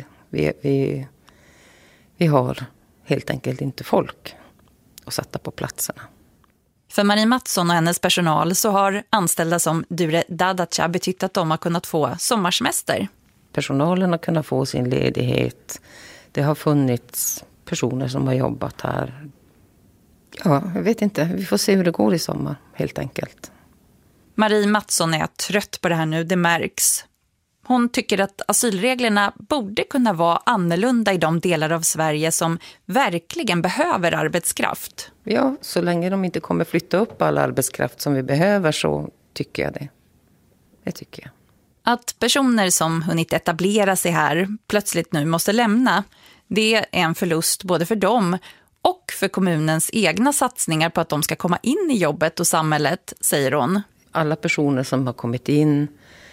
Speaker 6: Vi har helt enkelt inte folk att sätta på platserna.
Speaker 17: För Marie Mattsson och hennes personal så har anställda som Dure Dadacha betytt att de har kunnat få sommarsemester.
Speaker 6: Personalen har kunnat få sin ledighet. Det har funnits personer som har jobbat här. Ja, jag vet inte. Vi får se hur det går i sommar, helt enkelt.
Speaker 17: Marie Mattsson är trött på det här nu, det märks. Hon tycker att asylreglerna borde kunna vara annorlunda i de delar av Sverige som verkligen behöver arbetskraft.
Speaker 6: Ja, så länge de inte kommer flytta upp all arbetskraft som vi behöver så tycker jag det. Det tycker jag.
Speaker 17: Att personer som hunnit etablera sig här plötsligt nu måste lämna, det är en förlust både för dem och för kommunens egna satsningar på att de ska komma in i jobbet och samhället, säger hon.
Speaker 6: Alla personer som har kommit in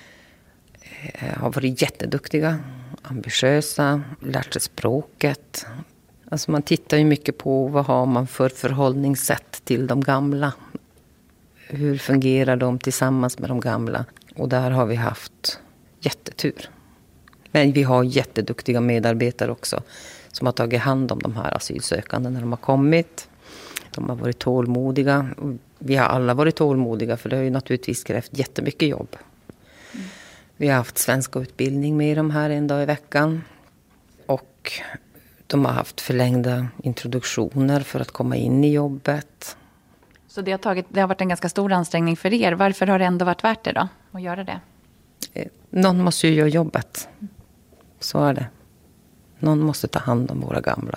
Speaker 6: har varit jätteduktiga, ambitiösa, lärt sig språket. Alltså man tittar ju mycket på vad har man för förhållningssätt till de gamla. Hur fungerar de tillsammans med de gamla? Och där har vi haft jättetur. Men vi har jätteduktiga medarbetare också som har tagit hand om de här asylsökande när de har kommit. De har varit tålmodiga. Vi har alla varit tålmodiga för det har ju naturligtvis krävt jättemycket jobb. Vi har haft svenska utbildning med dem här en dag i veckan. Och de har haft förlängda introduktioner för att komma in i jobbet.
Speaker 17: Så det har varit en ganska stor ansträngning för er. Varför har det ändå varit värt det då, att göra det?
Speaker 6: Någon måste ju göra jobbet. Så är det. Någon måste ta hand om våra gamla.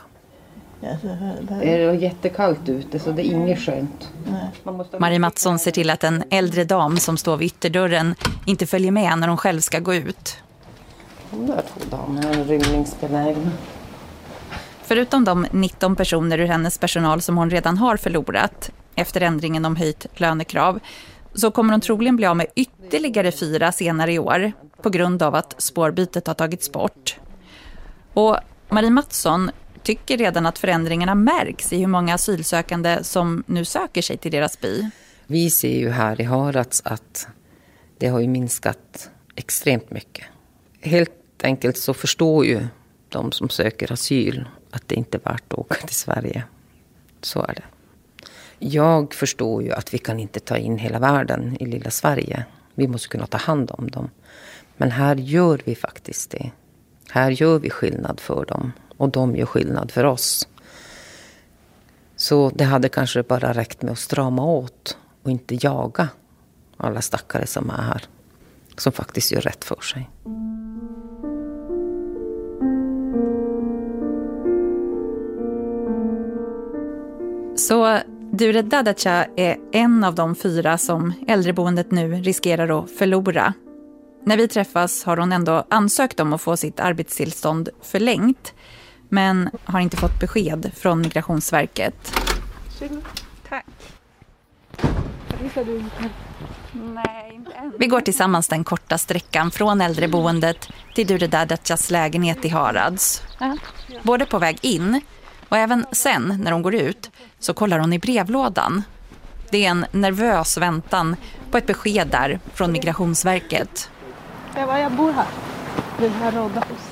Speaker 6: Det är jättekallt ute så det är inget skönt.
Speaker 17: Marie Mattsson ser till att en äldre dam som står vid ytterdörren inte följer med när hon själv ska gå ut.
Speaker 6: De där 2 damerna är rymningsbenägna.
Speaker 17: Förutom de 19 personer ur hennes personal som hon redan har förlorat efter ändringen om höjt lönekrav, så kommer hon troligen bli av med ytterligare 4 senare i år på grund av att spårbytet har tagits bort. Och Marie Mattsson tycker redan att förändringarna märks i hur många asylsökande som nu söker sig till deras by.
Speaker 6: Vi ser ju här i Harads att det har ju minskat extremt mycket. Helt enkelt så förstår ju de som söker asyl att det inte är värt att åka till Sverige. Så är det. Jag förstår ju att vi kan inte ta in hela världen i lilla Sverige. Vi måste kunna ta hand om dem. Men här gör vi faktiskt det. Här gör vi skillnad för dem. Och de gör skillnad för oss. Så det hade kanske bara räckt med att strama åt och inte jaga alla stackare som är här. Som faktiskt gör rätt för sig.
Speaker 17: Så Dure Dadacha är en av de 4 som äldreboendet nu riskerar att förlora. När vi träffas har hon ändå ansökt om att få sitt arbetstillstånd förlängt, men har inte fått besked från Migrationsverket.
Speaker 7: Tack.
Speaker 17: Vi går tillsammans den korta sträckan från äldreboendet till Dure Dadachas lägenhet i Harads. Både på väg in och även sen när hon går ut så kollar hon i brevlådan. Det är en nervös väntan på ett besked där från Migrationsverket.
Speaker 7: Jag bor här. Det här rådhus.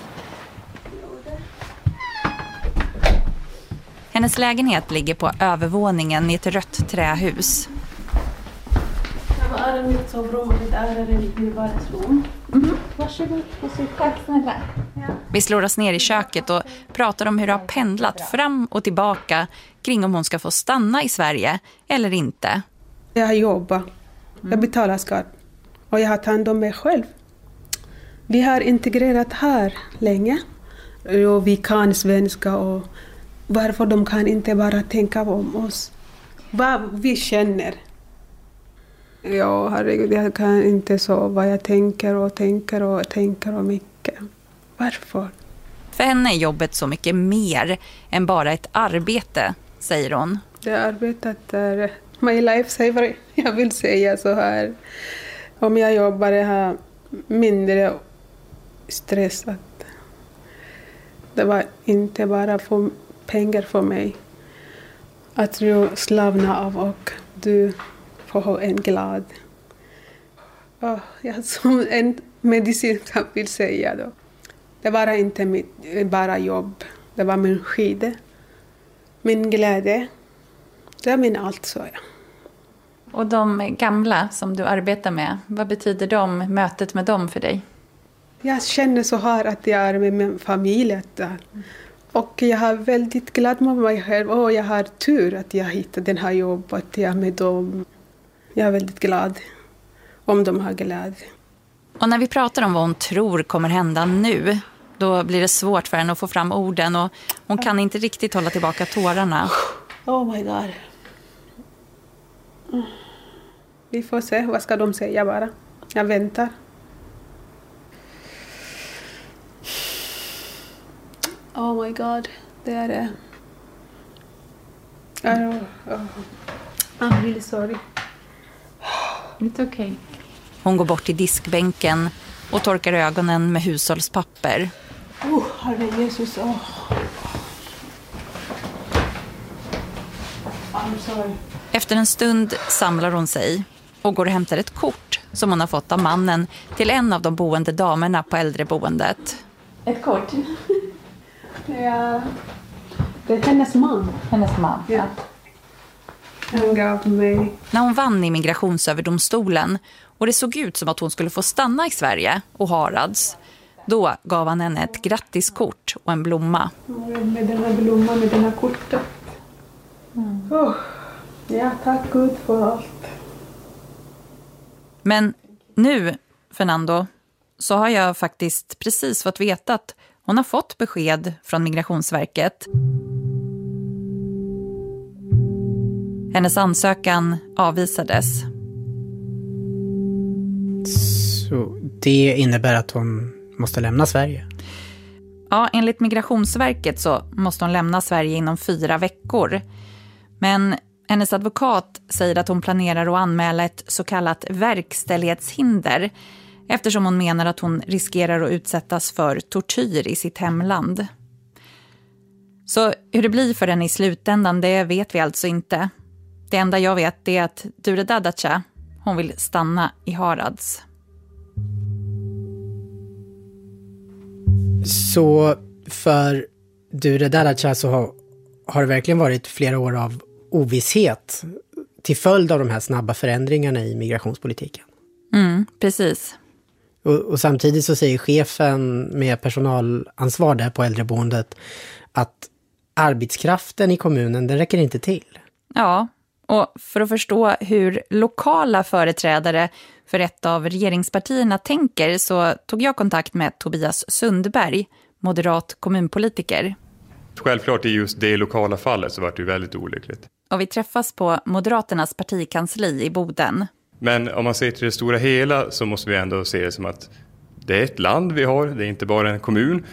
Speaker 17: Hennes lägenhet ligger på övervåningen i ett rött trähus.
Speaker 7: Det är mitt sovrum och det är mitt vardagsrum. Varsågod. Tack snälla.
Speaker 17: Vi slår oss ner i köket och pratar om hur det har pendlat fram och tillbaka kring om hon ska få stanna i Sverige eller inte.
Speaker 7: Jag har jobbat. Jag betalar skatt. Och jag har tagit hand om mig själv. Vi har integrerat här länge. Och vi kan svenska och varför de kan inte bara tänka om oss. Vad vi känner. Ja, herregud, jag kan inte så vad jag tänker och mycket. Varför?
Speaker 17: För henne är jobbet så mycket mer än bara ett arbete, säger hon.
Speaker 7: Det arbetet är my lifesaver. Jag vill säga så här. Om jag jobbar har mindre stressat. Det var inte bara för pengar för mig. Att du slavna av och du får ha en glad. Jag som en medicin vill säga då. Det var inte bara jobb. Det var min skide. Min glädje. Det är min allt, så ja.
Speaker 17: Och de gamla som du arbetar med, vad betyder mötet med dem för dig?
Speaker 7: Jag känner så här att jag är med min familj. Och jag är väldigt glad med mig själv. Och jag har tur att jag hittade det här jobbet. Jag är med dem. Jag är väldigt glad om de har glädje.
Speaker 17: Och när vi pratar om vad hon tror kommer hända nu, då blir det svårt för henne att få fram orden. Och hon kan inte riktigt hålla tillbaka tårarna.
Speaker 7: Oh my god. Vi får se, vad ska de säga bara. Jag väntar. Oh my god, det är det. I'm really sorry.
Speaker 17: It's okay. Hon går bort till diskbänken och torkar ögonen med hushållspapper.
Speaker 7: Herre Jesus. I'm sorry.
Speaker 17: Efter en stund samlar hon sig och går och hämtar ett kort som hon har fått av mannen till en av de boende damerna på äldreboendet. Ett kort?
Speaker 7: Ja, det är hennes man.
Speaker 17: Hennes man, ja.
Speaker 7: Han gav mig.
Speaker 17: När hon vann i migrationsöverdomstolen och det såg ut som att hon skulle få stanna i Sverige och Harads, då gav han henne ett grattiskort och en blomma.
Speaker 7: Med den här blomman, med den här kortet. Ja, tack Gud för allt.
Speaker 17: Men nu, Fernando, så har jag faktiskt precis fått veta att hon har fått besked från Migrationsverket. Hennes ansökan avvisades.
Speaker 10: Så det innebär att hon måste lämna Sverige?
Speaker 17: Ja, enligt Migrationsverket så måste hon lämna Sverige inom 4 veckor. Men hennes advokat säger att hon planerar att anmäla ett så kallat verkställighetshinder eftersom hon menar att hon riskerar att utsättas för tortyr i sitt hemland. Så hur det blir för henne i slutändan, det vet vi alltså inte. Det enda jag vet är att Dure Dadacha, hon vill stanna i Harads.
Speaker 10: Så för Dure Dadacha så har det verkligen varit flera år av ovisshet till följd av de här snabba förändringarna i migrationspolitiken.
Speaker 17: Precis.
Speaker 10: Och samtidigt så säger chefen med personalansvar där på äldreboendet att arbetskraften i kommunen, den räcker inte till.
Speaker 17: Ja, och för att förstå hur lokala företrädare för ett av regeringspartierna tänker så tog jag kontakt med Tobias Sundberg, moderat kommunpolitiker.
Speaker 4: Självklart i just det lokala fallet så var det ju väldigt olyckligt.
Speaker 17: Och vi träffas på Moderaternas partikansli i Boden.
Speaker 4: Men om man ser till det stora hela så måste vi ändå se det som att det är ett land vi har, det är inte bara en kommun.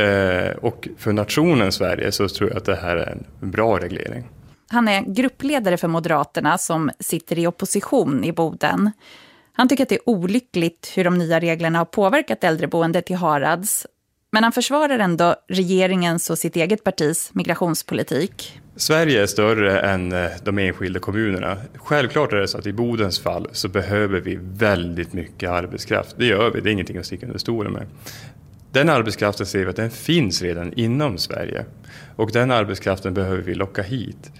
Speaker 4: Och för nationen Sverige så tror jag att det här är en bra reglering.
Speaker 17: Han är gruppledare för Moderaterna som sitter i opposition i Boden. Han tycker att det är olyckligt hur de nya reglerna har påverkat äldreboendet i Harads. Men han försvarar ändå regeringens och sitt eget partis migrationspolitik.
Speaker 4: Sverige är större än de enskilda kommunerna. Självklart är det så att i Bodens fall så behöver vi väldigt mycket arbetskraft. Det gör vi, det är ingenting att sticka under stolen med. Den arbetskraften ser vi att den finns redan inom Sverige. Och den arbetskraften behöver vi locka hit.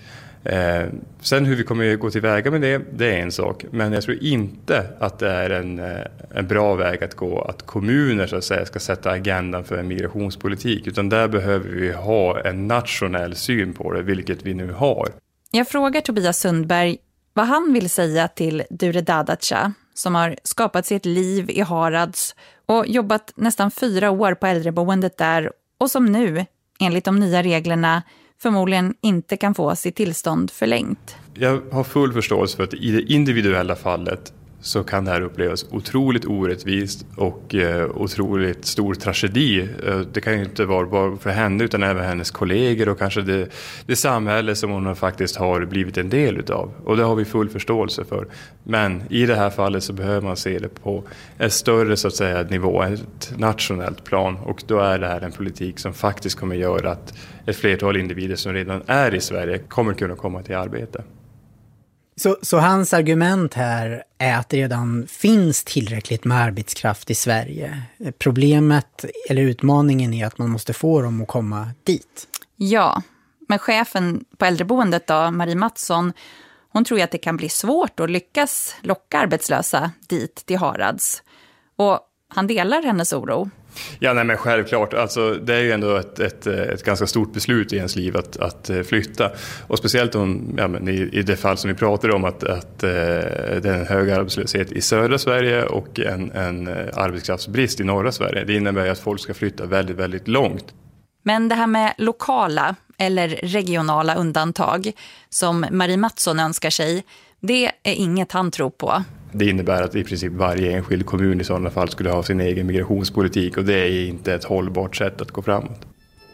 Speaker 4: Sen hur vi kommer att gå tillväga med det är en sak. Men jag tror inte att det är en bra väg att gå att kommuner så att säga ska sätta agendan för en migrationspolitik. Utan där behöver vi ha en nationell syn på det, vilket vi nu har.
Speaker 17: Jag frågar Tobias Sundberg vad han vill säga till Dure Dadacha som har skapat sig ett liv i Harads och jobbat nästan 4 år på äldreboendet där och som nu, enligt de nya reglerna, förmodligen inte kan få sitt tillstånd förlängt.
Speaker 4: Jag har full förståelse för att i det individuella fallet så kan det här upplevas otroligt orättvist och otroligt stor tragedi. Det kan ju inte vara bara för henne utan även hennes kollegor och kanske det samhälle som hon faktiskt har blivit en del utav. Och det har vi full förståelse för. Men i det här fallet så behöver man se det på en större så att säga nivå, ett nationellt plan. Och då är det här en politik som faktiskt kommer göra att ett flertal individer som redan är i Sverige kommer kunna komma till arbete.
Speaker 10: Så hans argument här är att det redan finns tillräckligt med arbetskraft i Sverige. Problemet eller utmaningen är att man måste få dem att komma dit.
Speaker 17: Ja, men chefen på äldreboendet då, Marie Mattsson, hon tror ju att det kan bli svårt att lyckas locka arbetslösa dit till Harads. Och han delar hennes oro.
Speaker 4: Ja, nej, men självklart. Alltså, det är ju ändå ett ganska stort beslut i ens liv att flytta. Och speciellt i det fall som vi pratar om att det är en hög arbetslöshet i södra Sverige och en arbetskraftsbrist i norra Sverige. Det innebär ju att folk ska flytta väldigt, väldigt långt.
Speaker 17: Men det här med lokala eller regionala undantag som Marie Mattsson önskar sig, det är inget han tror på.
Speaker 4: Det innebär att i princip varje enskild kommun i sådana fall skulle ha sin egen migrationspolitik och det är inte ett hållbart sätt att gå framåt.
Speaker 17: Tack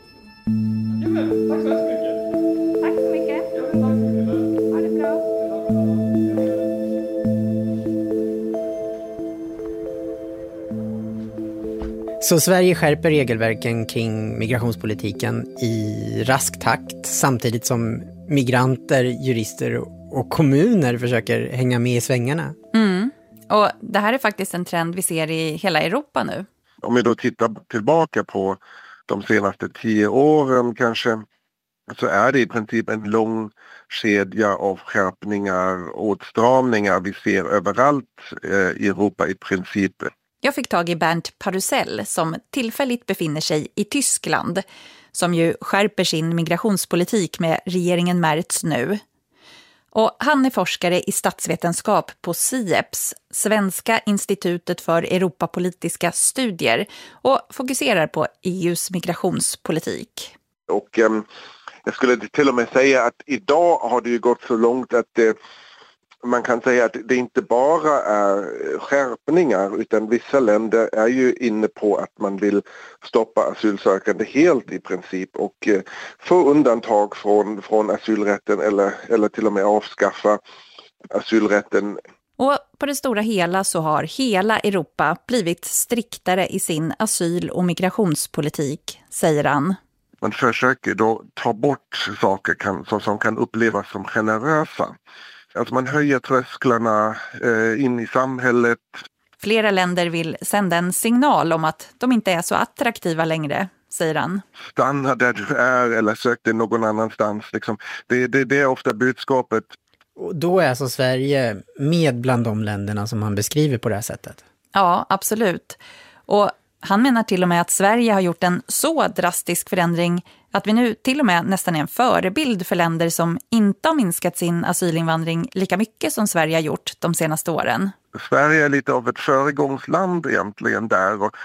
Speaker 17: så mycket. Ha det bra.
Speaker 10: Så Sverige skärper regelverken kring migrationspolitiken i rask takt samtidigt som migranter, jurister och kommuner försöker hänga med i svängarna.
Speaker 17: Mm. Och det här är faktiskt en trend vi ser i hela Europa nu.
Speaker 1: Om vi då tittar tillbaka på de senaste 10 åren kanske, så är det i princip en lång kedja av skärpningar och åtstramningar vi ser överallt i Europa i princip.
Speaker 17: Jag fick tag i Bernt Parusell som tillfälligt befinner sig i Tyskland, som ju skärper sin migrationspolitik med regeringen Merz nu. Och han är forskare i statsvetenskap på SIEPS, Svenska institutet för Europapolitiska studier, och fokuserar på EUs migrationspolitik.
Speaker 1: Och jag skulle till och med säga att idag har det ju gått så långt att man kan säga att det inte bara är skärpningar, utan vissa länder är ju inne på att man vill stoppa asylsökande helt i princip och få undantag från asylrätten eller till och med avskaffa asylrätten.
Speaker 17: Och på det stora hela så har hela Europa blivit striktare i sin asyl- och migrationspolitik, säger han.
Speaker 1: Man försöker då ta bort saker som kan upplevas som generösa. Alltså man höjer trösklarna in i samhället.
Speaker 17: Flera länder vill sända en signal om att de inte är så attraktiva längre, säger han.
Speaker 1: Stanna där du är eller sök dig någon annanstans. Liksom. Det är ofta budskapet.
Speaker 10: Och då är alltså Sverige med bland de länderna som han beskriver på det här sättet?
Speaker 17: Ja, absolut. Och han menar till och med att Sverige har gjort en så drastisk förändring att vi nu till och med nästan är en förebild för länder som inte har minskat sin asylinvandring lika mycket som Sverige har gjort de senaste åren.
Speaker 1: Sverige är lite av ett föregångsland egentligen där, och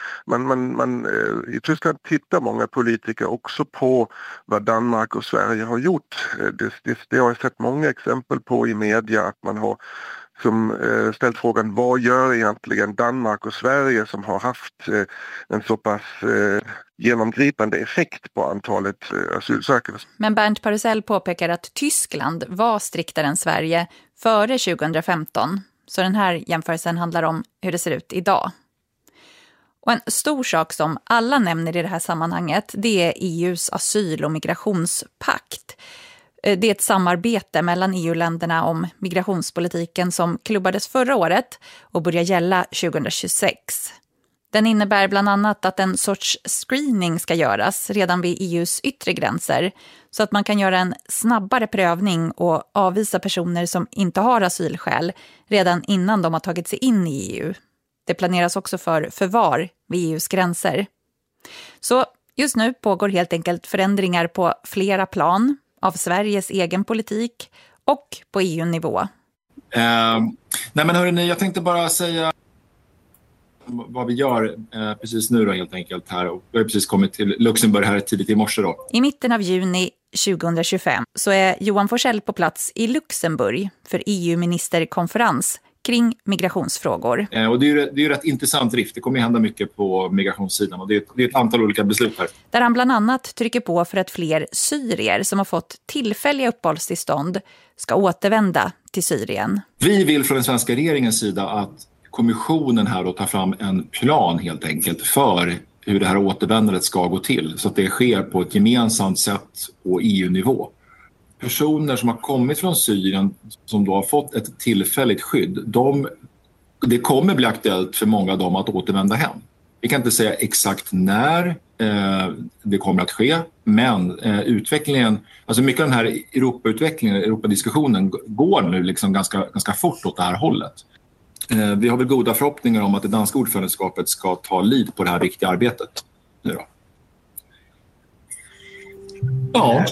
Speaker 1: i Tyskland tittar många politiker också på vad Danmark och Sverige har gjort. Det har jag sett många exempel på i media, att man har ställt frågan, vad gör egentligen Danmark och Sverige som har haft en så pass genomgripande effekt på antalet asylsökande.
Speaker 17: Men Bernt Parusell påpekar att Tyskland var striktare än Sverige före 2015. Så den här jämförelsen handlar om hur det ser ut idag. Och en stor sak som alla nämner i det här sammanhanget, det är EUs asyl- och migrationspakt. Det är ett samarbete mellan EU-länderna om migrationspolitiken som klubbades förra året och börjar gälla 2026. Den innebär bland annat att en sorts screening ska göras redan vid EUs yttre gränser så att man kan göra en snabbare prövning och avvisa personer som inte har asylskäl redan innan de har tagit sig in i EU. Det planeras också för förvar vid EUs gränser. Så just nu pågår helt enkelt förändringar på flera plan av Sveriges egen politik och på EU-nivå.
Speaker 9: Nej men hörrni, jag tänkte bara säga vad vi gör precis nu då helt enkelt här. Och vi har precis kommit till Luxemburg här tidigt i morse då.
Speaker 17: I mitten av juni 2025 så är Johan Forssell på plats i Luxemburg för EU-ministerkonferens kring migrationsfrågor.
Speaker 9: Och det är ju rätt intressant drift. Det kommer ju hända mycket på migrationssidan och det är ett antal olika beslut här.
Speaker 17: Där han bland annat trycker på för att fler syrier som har fått tillfälliga uppehållstillstånd ska återvända till Syrien.
Speaker 9: Vi vill från den svenska regeringens sida att kommissionen här då tar fram en plan helt enkelt för hur det här återvändandet ska gå till så att det sker på ett gemensamt sätt på EU-nivå. personer som har kommit från Syrien som då har fått ett tillfälligt skydd, det kommer bli aktuellt för många av dem att återvända hem. Vi kan inte säga exakt när det kommer att ske, men utvecklingen, alltså mycket av den här Europadiskussionen går nu liksom ganska fort åt det här hållet. Vi har väl goda förhoppningar om att det danska ordförandeskapet ska ta lid på det här viktiga arbetet nu då. Ja.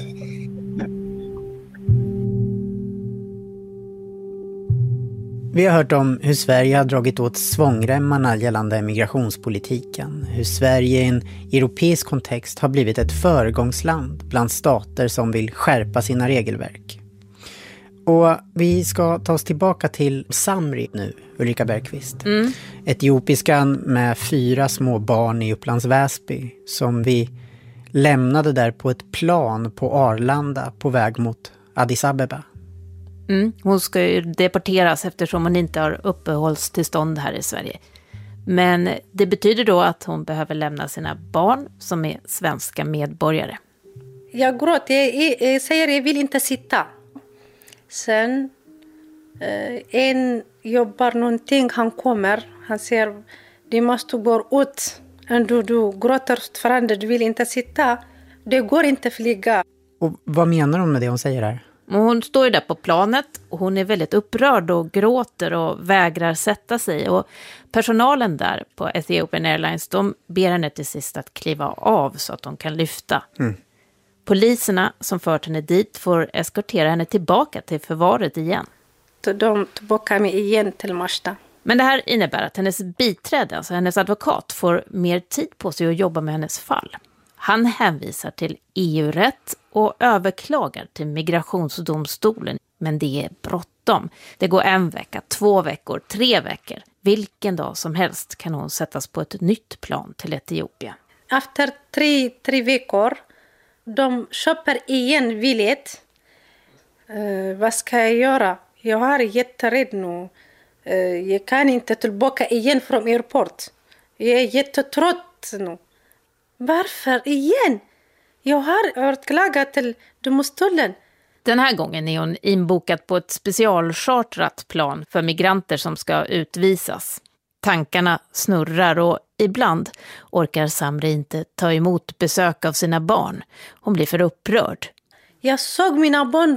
Speaker 10: Vi har hört om hur Sverige har dragit åt svångremmarna gällande migrationspolitiken. Hur Sverige i en europeisk kontext har blivit ett föregångsland bland stater som vill skärpa sina regelverk. Och vi ska ta oss tillbaka till Samri nu, Ulrika Bergqvist. Etiopiskan med 4 små barn i Upplands Väsby som vi lämnade där på ett plan på Arlanda på väg mot Addis Abeba.
Speaker 2: Hon ska ju deporteras eftersom hon inte har uppehållstillstånd här i Sverige. Men det betyder då att hon behöver lämna sina barn som är svenska medborgare.
Speaker 13: Jag gråter, jag säger jag vill inte sitta. Sen en jobbar någonting, han kommer, han säger du måste gå ut. Du gråter fortfarande, du vill inte sitta. Det går inte flyga.
Speaker 10: Och vad menar hon med det hon säger här?
Speaker 2: Hon står ju där på planet och hon är väldigt upprörd och gråter och vägrar sätta sig. Och personalen där på Ethiopian Airlines, de ber henne till sist att kliva av så att de kan lyfta. Poliserna som fört henne dit får eskortera henne tillbaka till förvaret igen.
Speaker 13: De tillbaka mig igen till Marsta.
Speaker 2: Men det här innebär att hennes biträde, alltså hennes advokat, får mer tid på sig att jobba med hennes fall. Han hänvisar till EU-rätt och överklagar till migrationsdomstolen. Men det är bråttom. Det går 1 vecka, 2 veckor, 3 veckor. Vilken dag som helst kan hon sättas på ett nytt plan till Etiopien.
Speaker 13: Efter 3 veckor, de köper igen villigt. Vad ska jag göra? Jag är jätterädd nu. Jag kan inte tillbaka igen från airport. Jag är jättetrött nu. Varför igen? Jag har klagat till domstolen.
Speaker 2: Den här gången är hon inbokad på ett specialchartrat plan för migranter som ska utvisas. Tankarna snurrar och ibland orkar Samri inte ta emot besök av sina barn. Hon blir för upprörd.
Speaker 13: Jag såg mina barn,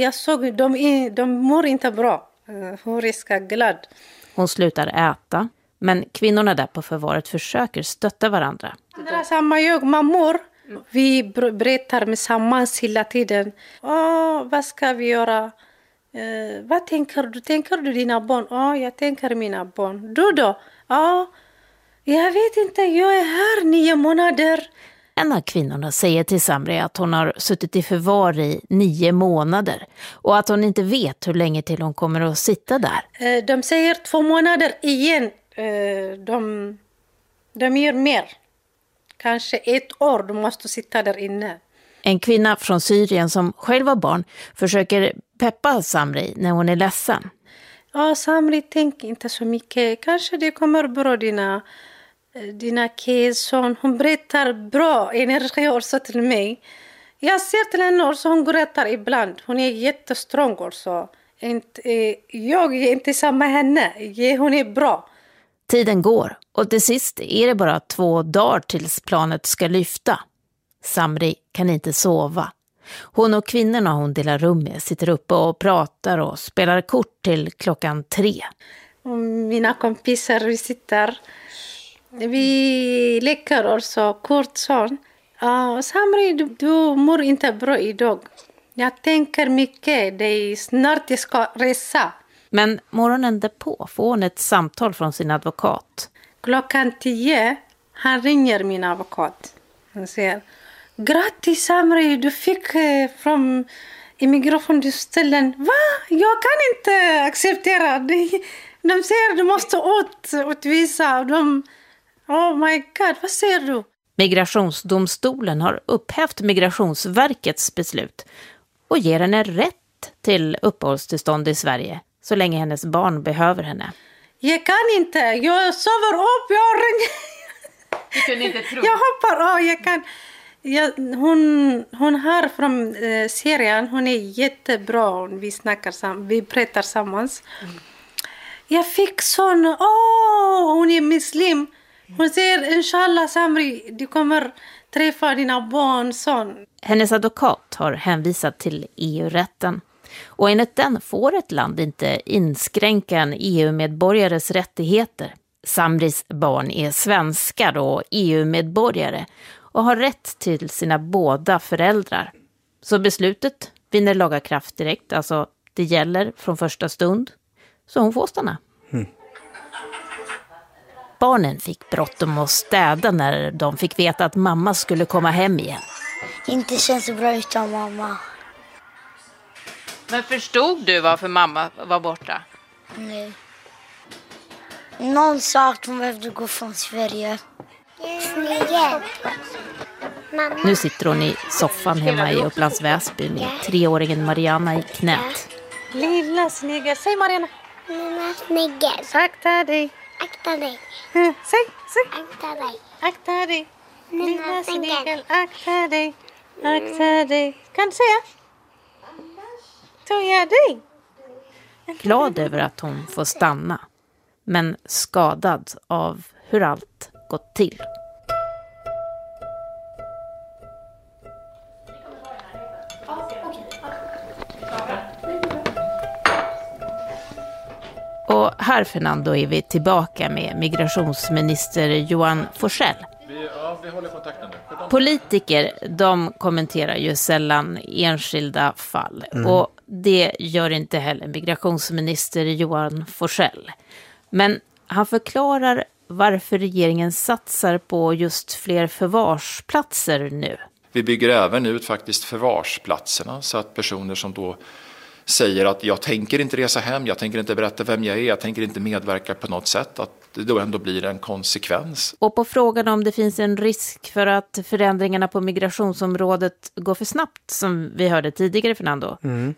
Speaker 13: de mår inte bra. Hon är ska glad.
Speaker 2: Hon slutar äta, men kvinnorna där på förvaret försöker stötta varandra.
Speaker 13: Samma mammor. Vi berättar med sammans hela tiden. Vad ska vi göra? Vad tänker du? Tänker du dina barn? Jag tänker mina barn. Du då? Jag vet inte, jag är här 9 månader.
Speaker 2: En av kvinnorna säger till Samri att hon har suttit i förvar i 9 månader och att hon inte vet hur länge till hon kommer att sitta där.
Speaker 13: De säger 2 månader igen. De gör mer. Kanske 1 år du måste sitta där inne.
Speaker 2: En kvinna från Syrien som själv var barn försöker peppa Samri när hon är ledsen.
Speaker 13: Samri, tänk inte så mycket. Kanske det kommer bra dina kids. Hon berättar bra energi också till mig. Jag ser till henne också, hon berättar ibland. Hon är jättestrong också. Jag är inte samma henne. Hon är bra.
Speaker 2: Tiden går och till sist är det bara 2 dagar tills planet ska lyfta. Samri kan inte sova. Hon och kvinnorna hon delar rum med sitter uppe och pratar och spelar kort till 3:00.
Speaker 13: Mina kompisar vi sitter. Vi leker också kort sån. Samri, du mår inte bra idag. Jag tänker mycket. Det är snart jag ska resa.
Speaker 2: Men morgonen därpå får hon ett samtal från sin advokat.
Speaker 13: 10:00, han ringer min advokat. Han säger, grattis Samri, du fick från immigrationsställen. Va? Jag kan inte acceptera det. De säger du måste utvisa. Oh my god, vad säger du?
Speaker 2: Migrationsdomstolen har upphävt Migrationsverkets beslut och ger henne rätt till uppehållstillstånd i Sverige så länge hennes barn behöver henne.
Speaker 13: Jag kan inte, jag sover upp, jag ringer.
Speaker 2: Du kunde inte tro.
Speaker 13: Jag hoppar, jag kan. Hon här från Syrien, hon är jättebra. Vi pratar tillsammans. Jag fick sån, hon är muslim. Hon säger, inshallah Samri, du kommer träffa dina barn, son.
Speaker 2: Hennes advokat har hänvisat till EU-rätten. Och enligt den får ett land inte inskränka en EU-medborgares rättigheter. Samris barn är svenskar och EU-medborgare och har rätt till sina båda föräldrar. Så beslutet vinner laga kraft direkt, alltså det gäller från första stund. Så hon får stanna. Barnen fick bråttom att städa när de fick veta att mamma skulle komma hem igen.
Speaker 11: Inte känns så bra utan mamma.
Speaker 2: Men förstod du varför mamma var borta?
Speaker 11: Nej. Någon sa att hon behövde gå från Sverige.
Speaker 2: Nu sitter hon i soffan hemma i Upplands Väsby med 3-åringen Mariana i knät.
Speaker 13: Lilla snygga, säg Mariana.
Speaker 11: Lilla snygga.
Speaker 13: Akta dig.
Speaker 11: Akta dig.
Speaker 13: Säg.
Speaker 11: Akta dig.
Speaker 13: Akta dig. Lilla snygga, akta dig. Akta dig. Kan du säga? Tog jag dig?
Speaker 2: Glad över att hon får stanna, men skadad av hur allt gått till. Och här, Fernando, är vi tillbaka med migrationsminister Johan Forssell.
Speaker 9: Vi håller kontakten nu.
Speaker 2: Politiker, de kommenterar ju sällan enskilda fall. Och det gör inte heller migrationsminister Johan Forssell. Men han förklarar varför regeringen satsar på just fler förvarsplatser nu.
Speaker 9: Vi bygger även ut faktiskt förvarsplatserna så att personer som då säger att jag tänker inte resa hem, jag tänker inte berätta vem jag är, jag tänker inte medverka på något sätt, att det då ändå blir en konsekvens.
Speaker 2: Och på frågan om det finns en risk för att förändringarna på migrationsområdet går för snabbt, som vi hörde tidigare, Fernando,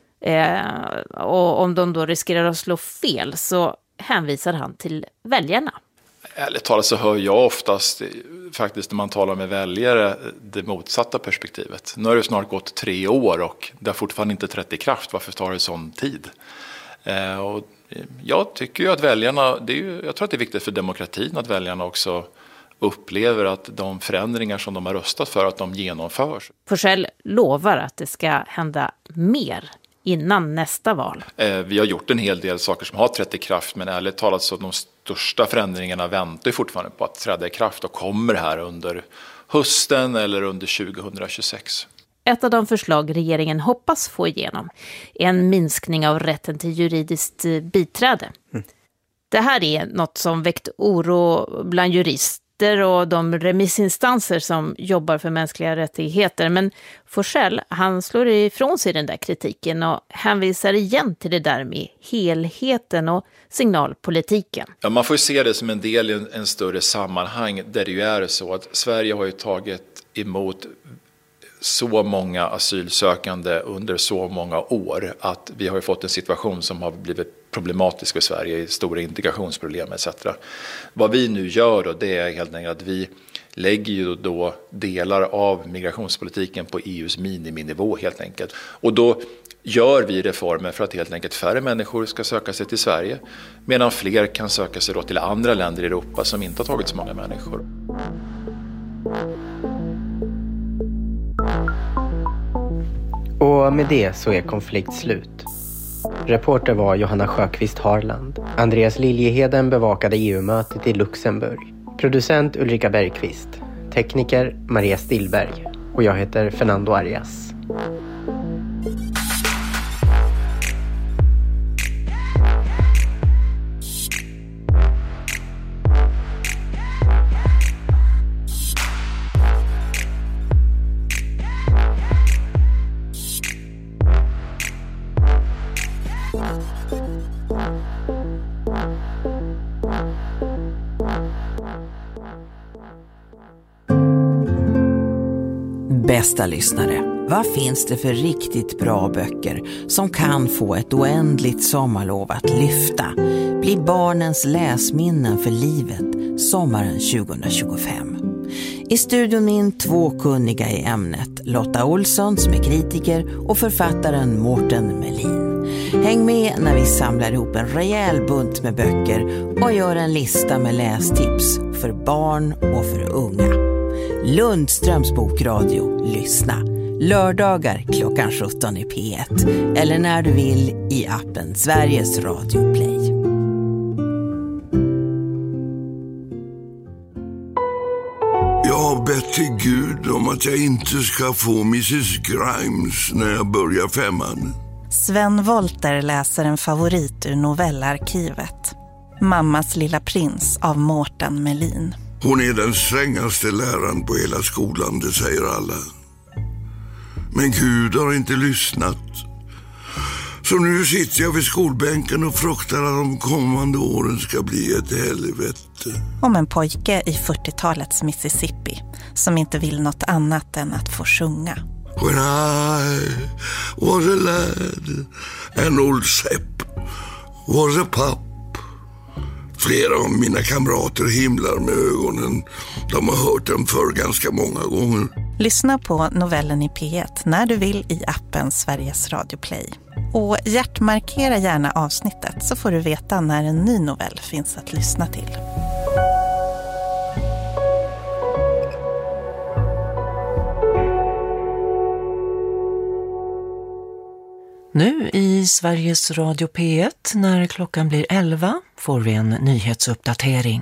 Speaker 2: och om de då riskerar att slå fel, så hänvisar han till väljarna.
Speaker 9: Ärligt talat så hör jag oftast faktiskt när man talar med väljare det motsatta perspektivet. Nu har det snart gått 3 år och det har fortfarande inte trätt i kraft. Varför tar det sån tid? Och jag tycker ju att väljarna, jag tror att det är viktigt för demokratin att väljarna också upplever att de förändringar som de har röstat för, att de genomförs.
Speaker 2: Forssell lovar att det ska hända mer innan nästa val.
Speaker 9: Vi har gjort en hel del saker som har trätt i kraft, men ärligt talat så de största förändringarna väntar fortfarande på att träda i kraft och kommer här under hösten eller under 2026.
Speaker 2: Ett av de förslag regeringen hoppas få igenom är en minskning av rätten till juridiskt biträde. Det här är något som väckt oro bland jurister och de remissinstanser som jobbar för mänskliga rättigheter. Men Forssell, han slår ifrån sig den där kritiken och hänvisar igen till det där med helheten och signalpolitiken.
Speaker 9: Ja, man får ju se det som en del i en större sammanhang där det ju är så att Sverige har ju tagit emot så många asylsökande under så många år att vi har ju fått en situation som har blivit problematisk för Sverige i stora integrationsproblem etc. Vad vi nu gör då, det är helt enkelt att vi lägger ju då delar av migrationspolitiken på EUs miniminivå helt enkelt. Och då gör vi reformer för att helt enkelt färre människor ska söka sig till Sverige medan fler kan söka sig då till andra länder i Europa som inte har tagit så många människor.
Speaker 10: Och med det så är konflikt slut. Reporter var Johanna Sjöqvist Harland. Andreas Liljeheden bevakade EU-mötet i Luxemburg. Producent Ulrika Bergqvist. Tekniker Maria Stillberg. Och jag heter Fernando Arias.
Speaker 3: Bästa lyssnare, vad finns det för riktigt bra böcker som kan få ett oändligt sommarlov att lyfta? Bli barnens läsminnen för livet sommaren 2025. I studion in 2 kunniga i ämnet. Lotta Olsson som är kritiker och författaren Mårten Melin. Häng med när vi samlar ihop en rejäl bunt med böcker och gör en lista med lästips för barn och för unga. Lundströms bokradio. Lyssna. Lördagar klockan 17 i P1. Eller när du vill i appen Sveriges Radio Play.
Speaker 8: Jag har bett till Gud om att jag inte ska få Mrs. Grimes när jag börjar 5:an.
Speaker 12: Sven Wollter läser en favorit ur novellarkivet. Mammas lilla prins av Mårten Melin.
Speaker 8: Hon är den strängaste läraren på hela skolan, det säger alla. Men Gud har inte lyssnat. Så nu sitter jag vid skolbänken och fruktar att de kommande åren ska bli ett helvete.
Speaker 12: Om en pojke i 40-talets Mississippi som inte vill något annat än att få sjunga.
Speaker 8: When I was a lad, an old Sepp was a pup. Flera av mina kamrater himlar med ögonen. De har hört den för ganska många gånger.
Speaker 12: Lyssna på novellen i P1 när du vill i appen Sveriges Radio Play. Och hjärtmarkera gärna avsnittet så får du veta när en ny novell finns att lyssna till.
Speaker 23: Nu i Sveriges Radio P1 när klockan blir 11 får vi en nyhetsuppdatering.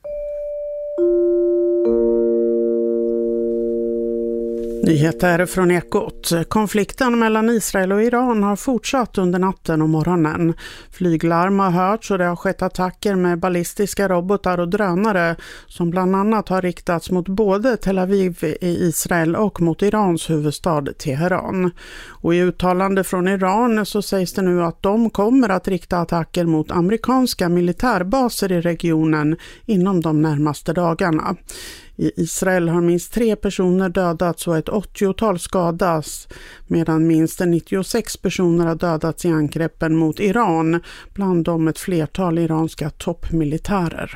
Speaker 16: Nyheter från Ekot. Konflikten mellan Israel och Iran har fortsatt under natten och morgonen. Flyglarm har hörts och det har skett attacker med ballistiska robotar och drönare som bland annat har riktats mot både Tel Aviv i Israel och mot Irans huvudstad Teheran. Och i uttalande från Iran så sägs det nu att de kommer att rikta attacker mot amerikanska militärbaser i regionen inom de närmaste dagarna. I Israel har minst 3 personer dödats och ett 80-tal skadas, medan minst 96 personer har dödats i angreppen mot Iran, bland dem ett flertal iranska toppmilitärer.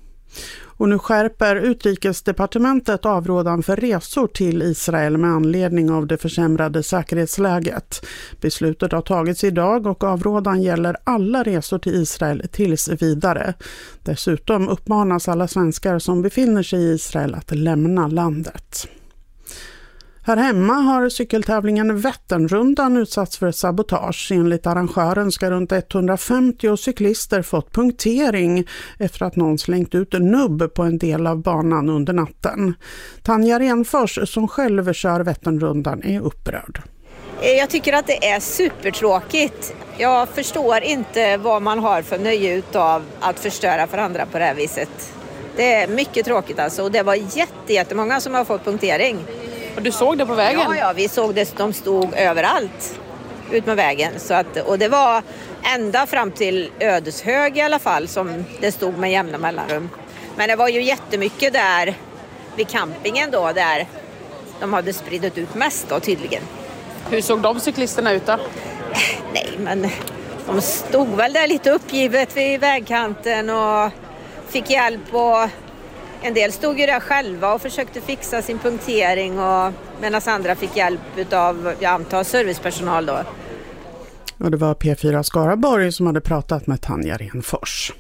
Speaker 16: Och nu skärper Utrikesdepartementet avrådan för resor till Israel med anledning av det försämrade säkerhetsläget. Beslutet har tagits idag och avrådan gäller alla resor till Israel tills vidare. Dessutom uppmanas alla svenskar som befinner sig i Israel att lämna landet. Här hemma har cykeltävlingen Vätternrundan utsatts för sabotage. Enligt arrangören ska runt 150 cyklister fått punktering efter att någon slängt ut en nubb på en del av banan under natten. Tanja Renfors, som själv kör Vätternrundan, är upprörd.
Speaker 24: Jag tycker att det är supertråkigt. Jag förstår inte vad man har för nöje utav att förstöra för andra på det här viset. Det är mycket tråkigt alltså, och det var jättemånga som har fått punktering.
Speaker 25: Och du såg det på vägen?
Speaker 24: Ja, vi såg det. De stod överallt ut med vägen. Så att, och det var ända fram till Ödeshög i alla fall som det stod med jämna mellanrum. Men det var ju jättemycket där vid campingen då, där de hade spridit ut mest då tydligen.
Speaker 25: Hur såg de cyklisterna ut då?
Speaker 24: Nej, men de stod väl där lite uppgivet vid vägkanten och fick hjälp, och en del stod ju där själva och försökte fixa sin punktering, och medan andra fick hjälp av, jag antar, servicepersonal då.
Speaker 16: Och det var P4 Skaraborg som hade pratat med Tanja Renfors.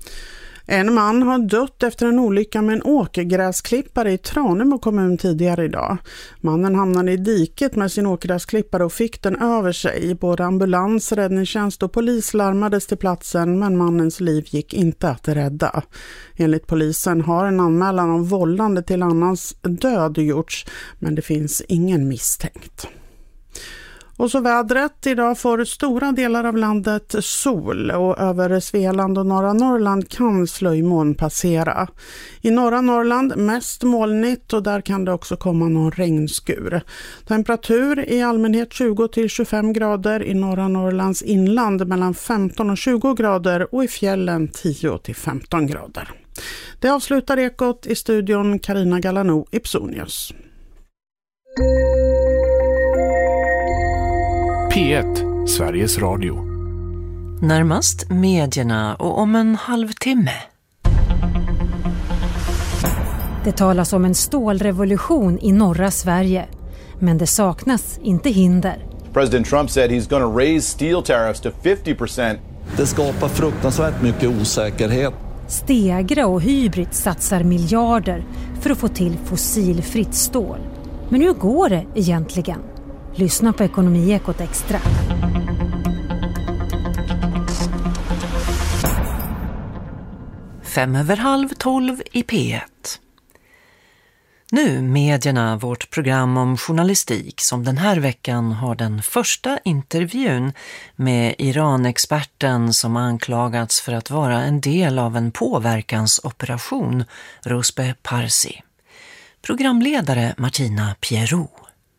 Speaker 16: En man har dött efter en olycka med en åkergräsklippare i Tranemo kommun tidigare idag. Mannen hamnade i diket med sin åkergräsklippare och fick den över sig. Både ambulans, räddningstjänst och polis larmades till platsen, men mannens liv gick inte att rädda. Enligt polisen har en anmälan om vållande till annans död gjorts, men det finns ingen misstänkt. Och så vädret. Idag får stora delar av landet sol, och över Svealand och norra Norrland kan slöjmoln passera. I norra Norrland mest molnigt, och där kan det också komma någon regnskur. Temperatur i allmänhet 20-25 grader, i norra Norrlands inland mellan 15 och 20 grader och i fjällen 10-15 grader. Det avslutar Ekot. I studion Carina Galano, Ipsonius.
Speaker 26: P1, Sveriges Radio.
Speaker 23: Närmast medierna och om en halvtimme.
Speaker 14: Det talas om en stålrevolution i norra Sverige, men det saknas inte hinder.
Speaker 15: President Trump said he's going to raise steel tariffs to 50%.
Speaker 5: Det skapar fruktansvärt mycket osäkerhet.
Speaker 14: Stegra och Hybrid satsar miljarder för att få till fossilfritt stål. Men hur går det egentligen? Lyssna på Ekonomiekot Extra.
Speaker 23: Fem över 11:30 i P1. Nu medierna, vårt program om journalistik som den här veckan har den första intervjun med Iran-experten som anklagats för att vara en del av en påverkansoperation, Ruspe Parsi. Programledare Martina Pierrot.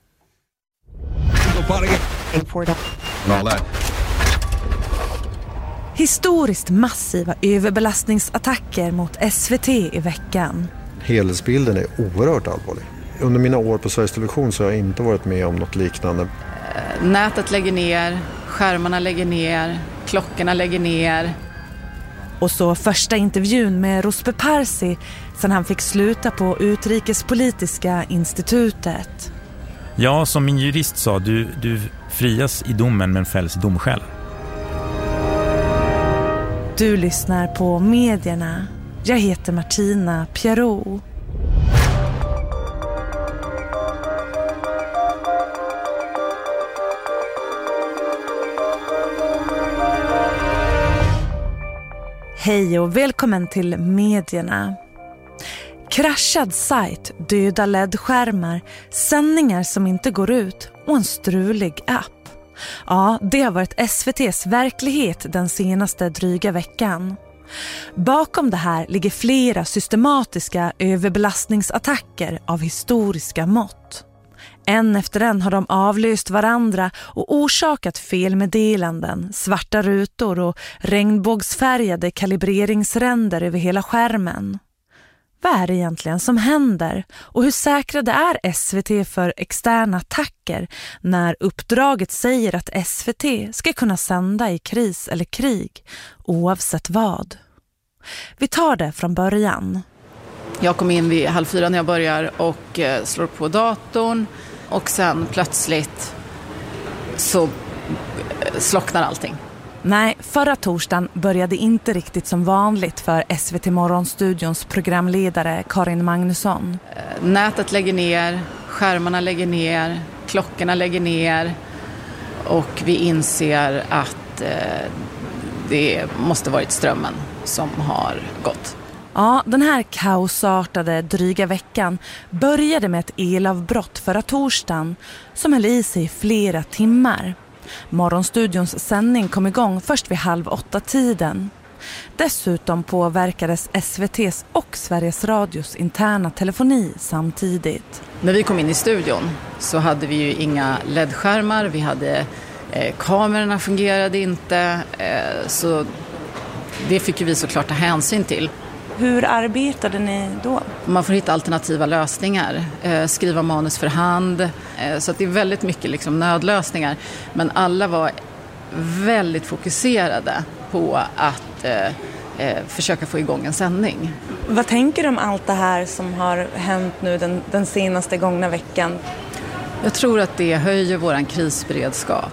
Speaker 18: Historiskt massiva överbelastningsattacker mot SVT i veckan.
Speaker 19: Helhetsbilden är oerhört allvarlig. Under mina år på Sveriges Television så har jag inte varit med om något liknande.
Speaker 25: Nätet lägger ner, skärmarna lägger ner, klockorna lägger ner.
Speaker 18: Och så första intervjun med Ruspe Parsi sedan han fick sluta på Utrikespolitiska institutet.
Speaker 20: Ja, som min jurist sa, du frias i domen men fälls i domskäl.
Speaker 18: Du lyssnar på medierna. Jag heter Martina Pierrot. Hej och välkommen till medierna. Kraschad sajt, döda LED-skärmar, sändningar som inte går ut och en strulig app. Ja, det har varit SVT:s verklighet den senaste dryga veckan. Bakom det här ligger flera systematiska överbelastningsattacker av historiska mått. En efter en har de avlöst varandra och orsakat felmeddelanden, svarta rutor och regnbågsfärgade kalibreringsränder över hela skärmen. Vad är det egentligen som händer och hur säkrade är SVT för externa attacker när uppdraget säger att SVT ska kunna sända i kris eller krig oavsett vad? Vi tar det från början.
Speaker 25: Jag kom in vid 3:30 när jag börjar och slår på datorn och sen plötsligt så slocknar allting.
Speaker 18: Nej, förra torsdagen började inte riktigt som vanligt för SVT Morgonstudions programledare Karin Magnusson.
Speaker 25: Nätet lägger ner, skärmarna lägger ner, klockorna lägger ner och vi inser att det måste varit strömmen som har gått.
Speaker 18: Ja, den här kaosartade dryga veckan började med ett elavbrott förra torsdagen som höll i sig flera timmar. Morgonstudions sändning kom igång först vid 7:30-tiden. Dessutom påverkades SVT:s och Sveriges Radios interna telefoni samtidigt.
Speaker 25: När vi kom in i studion så hade vi ju inga LED-skärmar, vi hade kamerorna fungerade inte, så det fick ju vi såklart ta hänsyn till.
Speaker 18: Hur arbetade ni då?
Speaker 25: Man får hitta alternativa lösningar, skriva manus för hand, så att det är väldigt mycket liksom nödlösningar. Men alla var väldigt fokuserade på att försöka få igång en sändning.
Speaker 18: Vad tänker du om allt det här som har hänt nu den senaste gångna veckan?
Speaker 25: Jag tror att det höjer våran krisberedskap.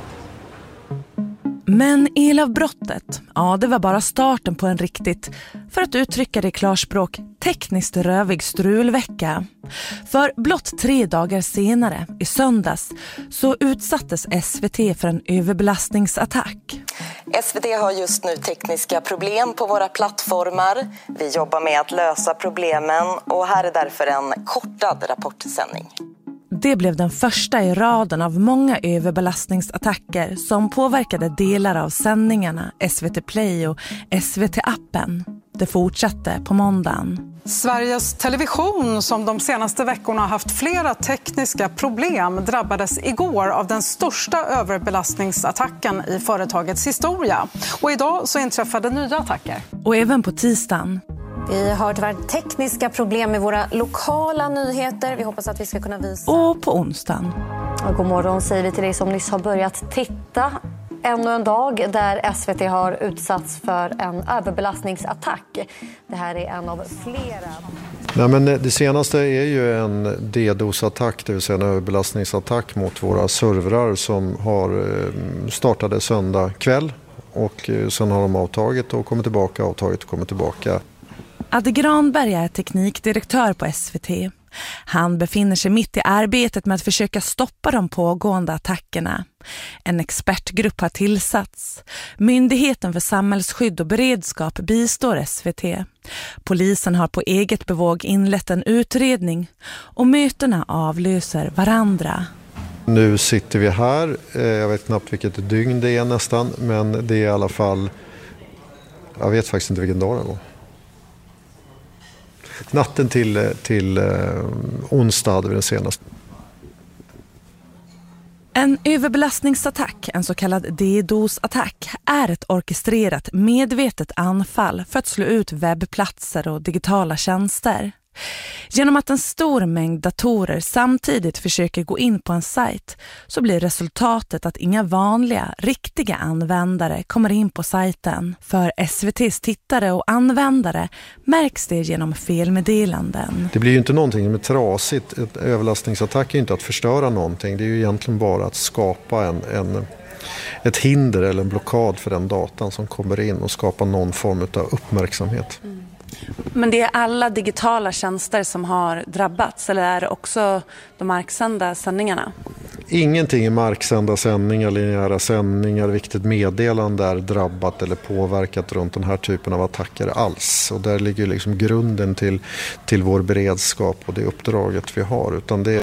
Speaker 18: Men elavbrottet, ja det var bara starten på en riktigt, för att uttrycka det i klarspråk, tekniskt rövig strulvecka. För blott 3 dagar senare, i söndags, så utsattes SVT för en överbelastningsattack.
Speaker 21: SVT har just nu tekniska problem på våra plattformar. Vi jobbar med att lösa problemen och här är därför en kortad rapportsändning.
Speaker 18: Det blev den första i raden av många överbelastningsattacker som påverkade delar av sändningarna, SVT Play och SVT-appen. Det fortsatte på måndagen.
Speaker 27: Sveriges Television, som de senaste veckorna har haft flera tekniska problem, drabbades igår av den största överbelastningsattacken i företagets historia. Och idag så inträffade nya attacker.
Speaker 18: Och även på tisdagen.
Speaker 28: Vi har tyvärr tekniska problem med våra lokala nyheter. Vi hoppas att vi ska kunna visa.
Speaker 18: Och på onsdagen.
Speaker 28: God morgon säger vi till dig som nyss har börjat titta. Ännu en dag där SVT har utsatts för en överbelastningsattack. Det här är en av flera.
Speaker 19: Nej, men det senaste är ju en DDoS-attack, det vill säga en överbelastningsattack mot våra servrar som har startade söndag kväll och sen har de avtagit och kommit tillbaka.
Speaker 18: Adde Granberg är teknikdirektör på SVT. Han befinner sig mitt i arbetet med att försöka stoppa de pågående attackerna. En expertgrupp har tillsatts. Myndigheten för samhällsskydd och beredskap bistår SVT. Polisen har på eget bevåg inlett en utredning och mötena avlöser varandra.
Speaker 19: Nu sitter vi här, jag vet knappt vilket dygn det är nästan, men det är i alla fall, jag vet faktiskt inte vilken dag det var. Natten till onsdag hade vi den senaste.
Speaker 18: En överbelastningsattack, en så kallad DDoS-attack, är ett orkestrerat medvetet anfall för att slå ut webbplatser och digitala tjänster. Genom att en stor mängd datorer samtidigt försöker gå in på en sajt så blir resultatet att inga vanliga, riktiga användare kommer in på sajten. För SVT:s tittare och användare märks det genom felmeddelanden.
Speaker 19: Det blir ju inte någonting som är trasigt. Ett överlastningsattack är ju inte att förstöra någonting. Det är ju egentligen bara att skapa ett hinder eller en blockad för den datan som kommer in och skapa någon form av uppmärksamhet.
Speaker 18: Men det är alla digitala tjänster som har drabbats, eller är det också de marksända sändningarna?
Speaker 19: Ingenting i marksända sändningar, linjära sändningar, viktigt meddelande är drabbat eller påverkat runt den här typen av attacker alls. Och där ligger liksom grunden till vår beredskap och det uppdraget vi har. Utan det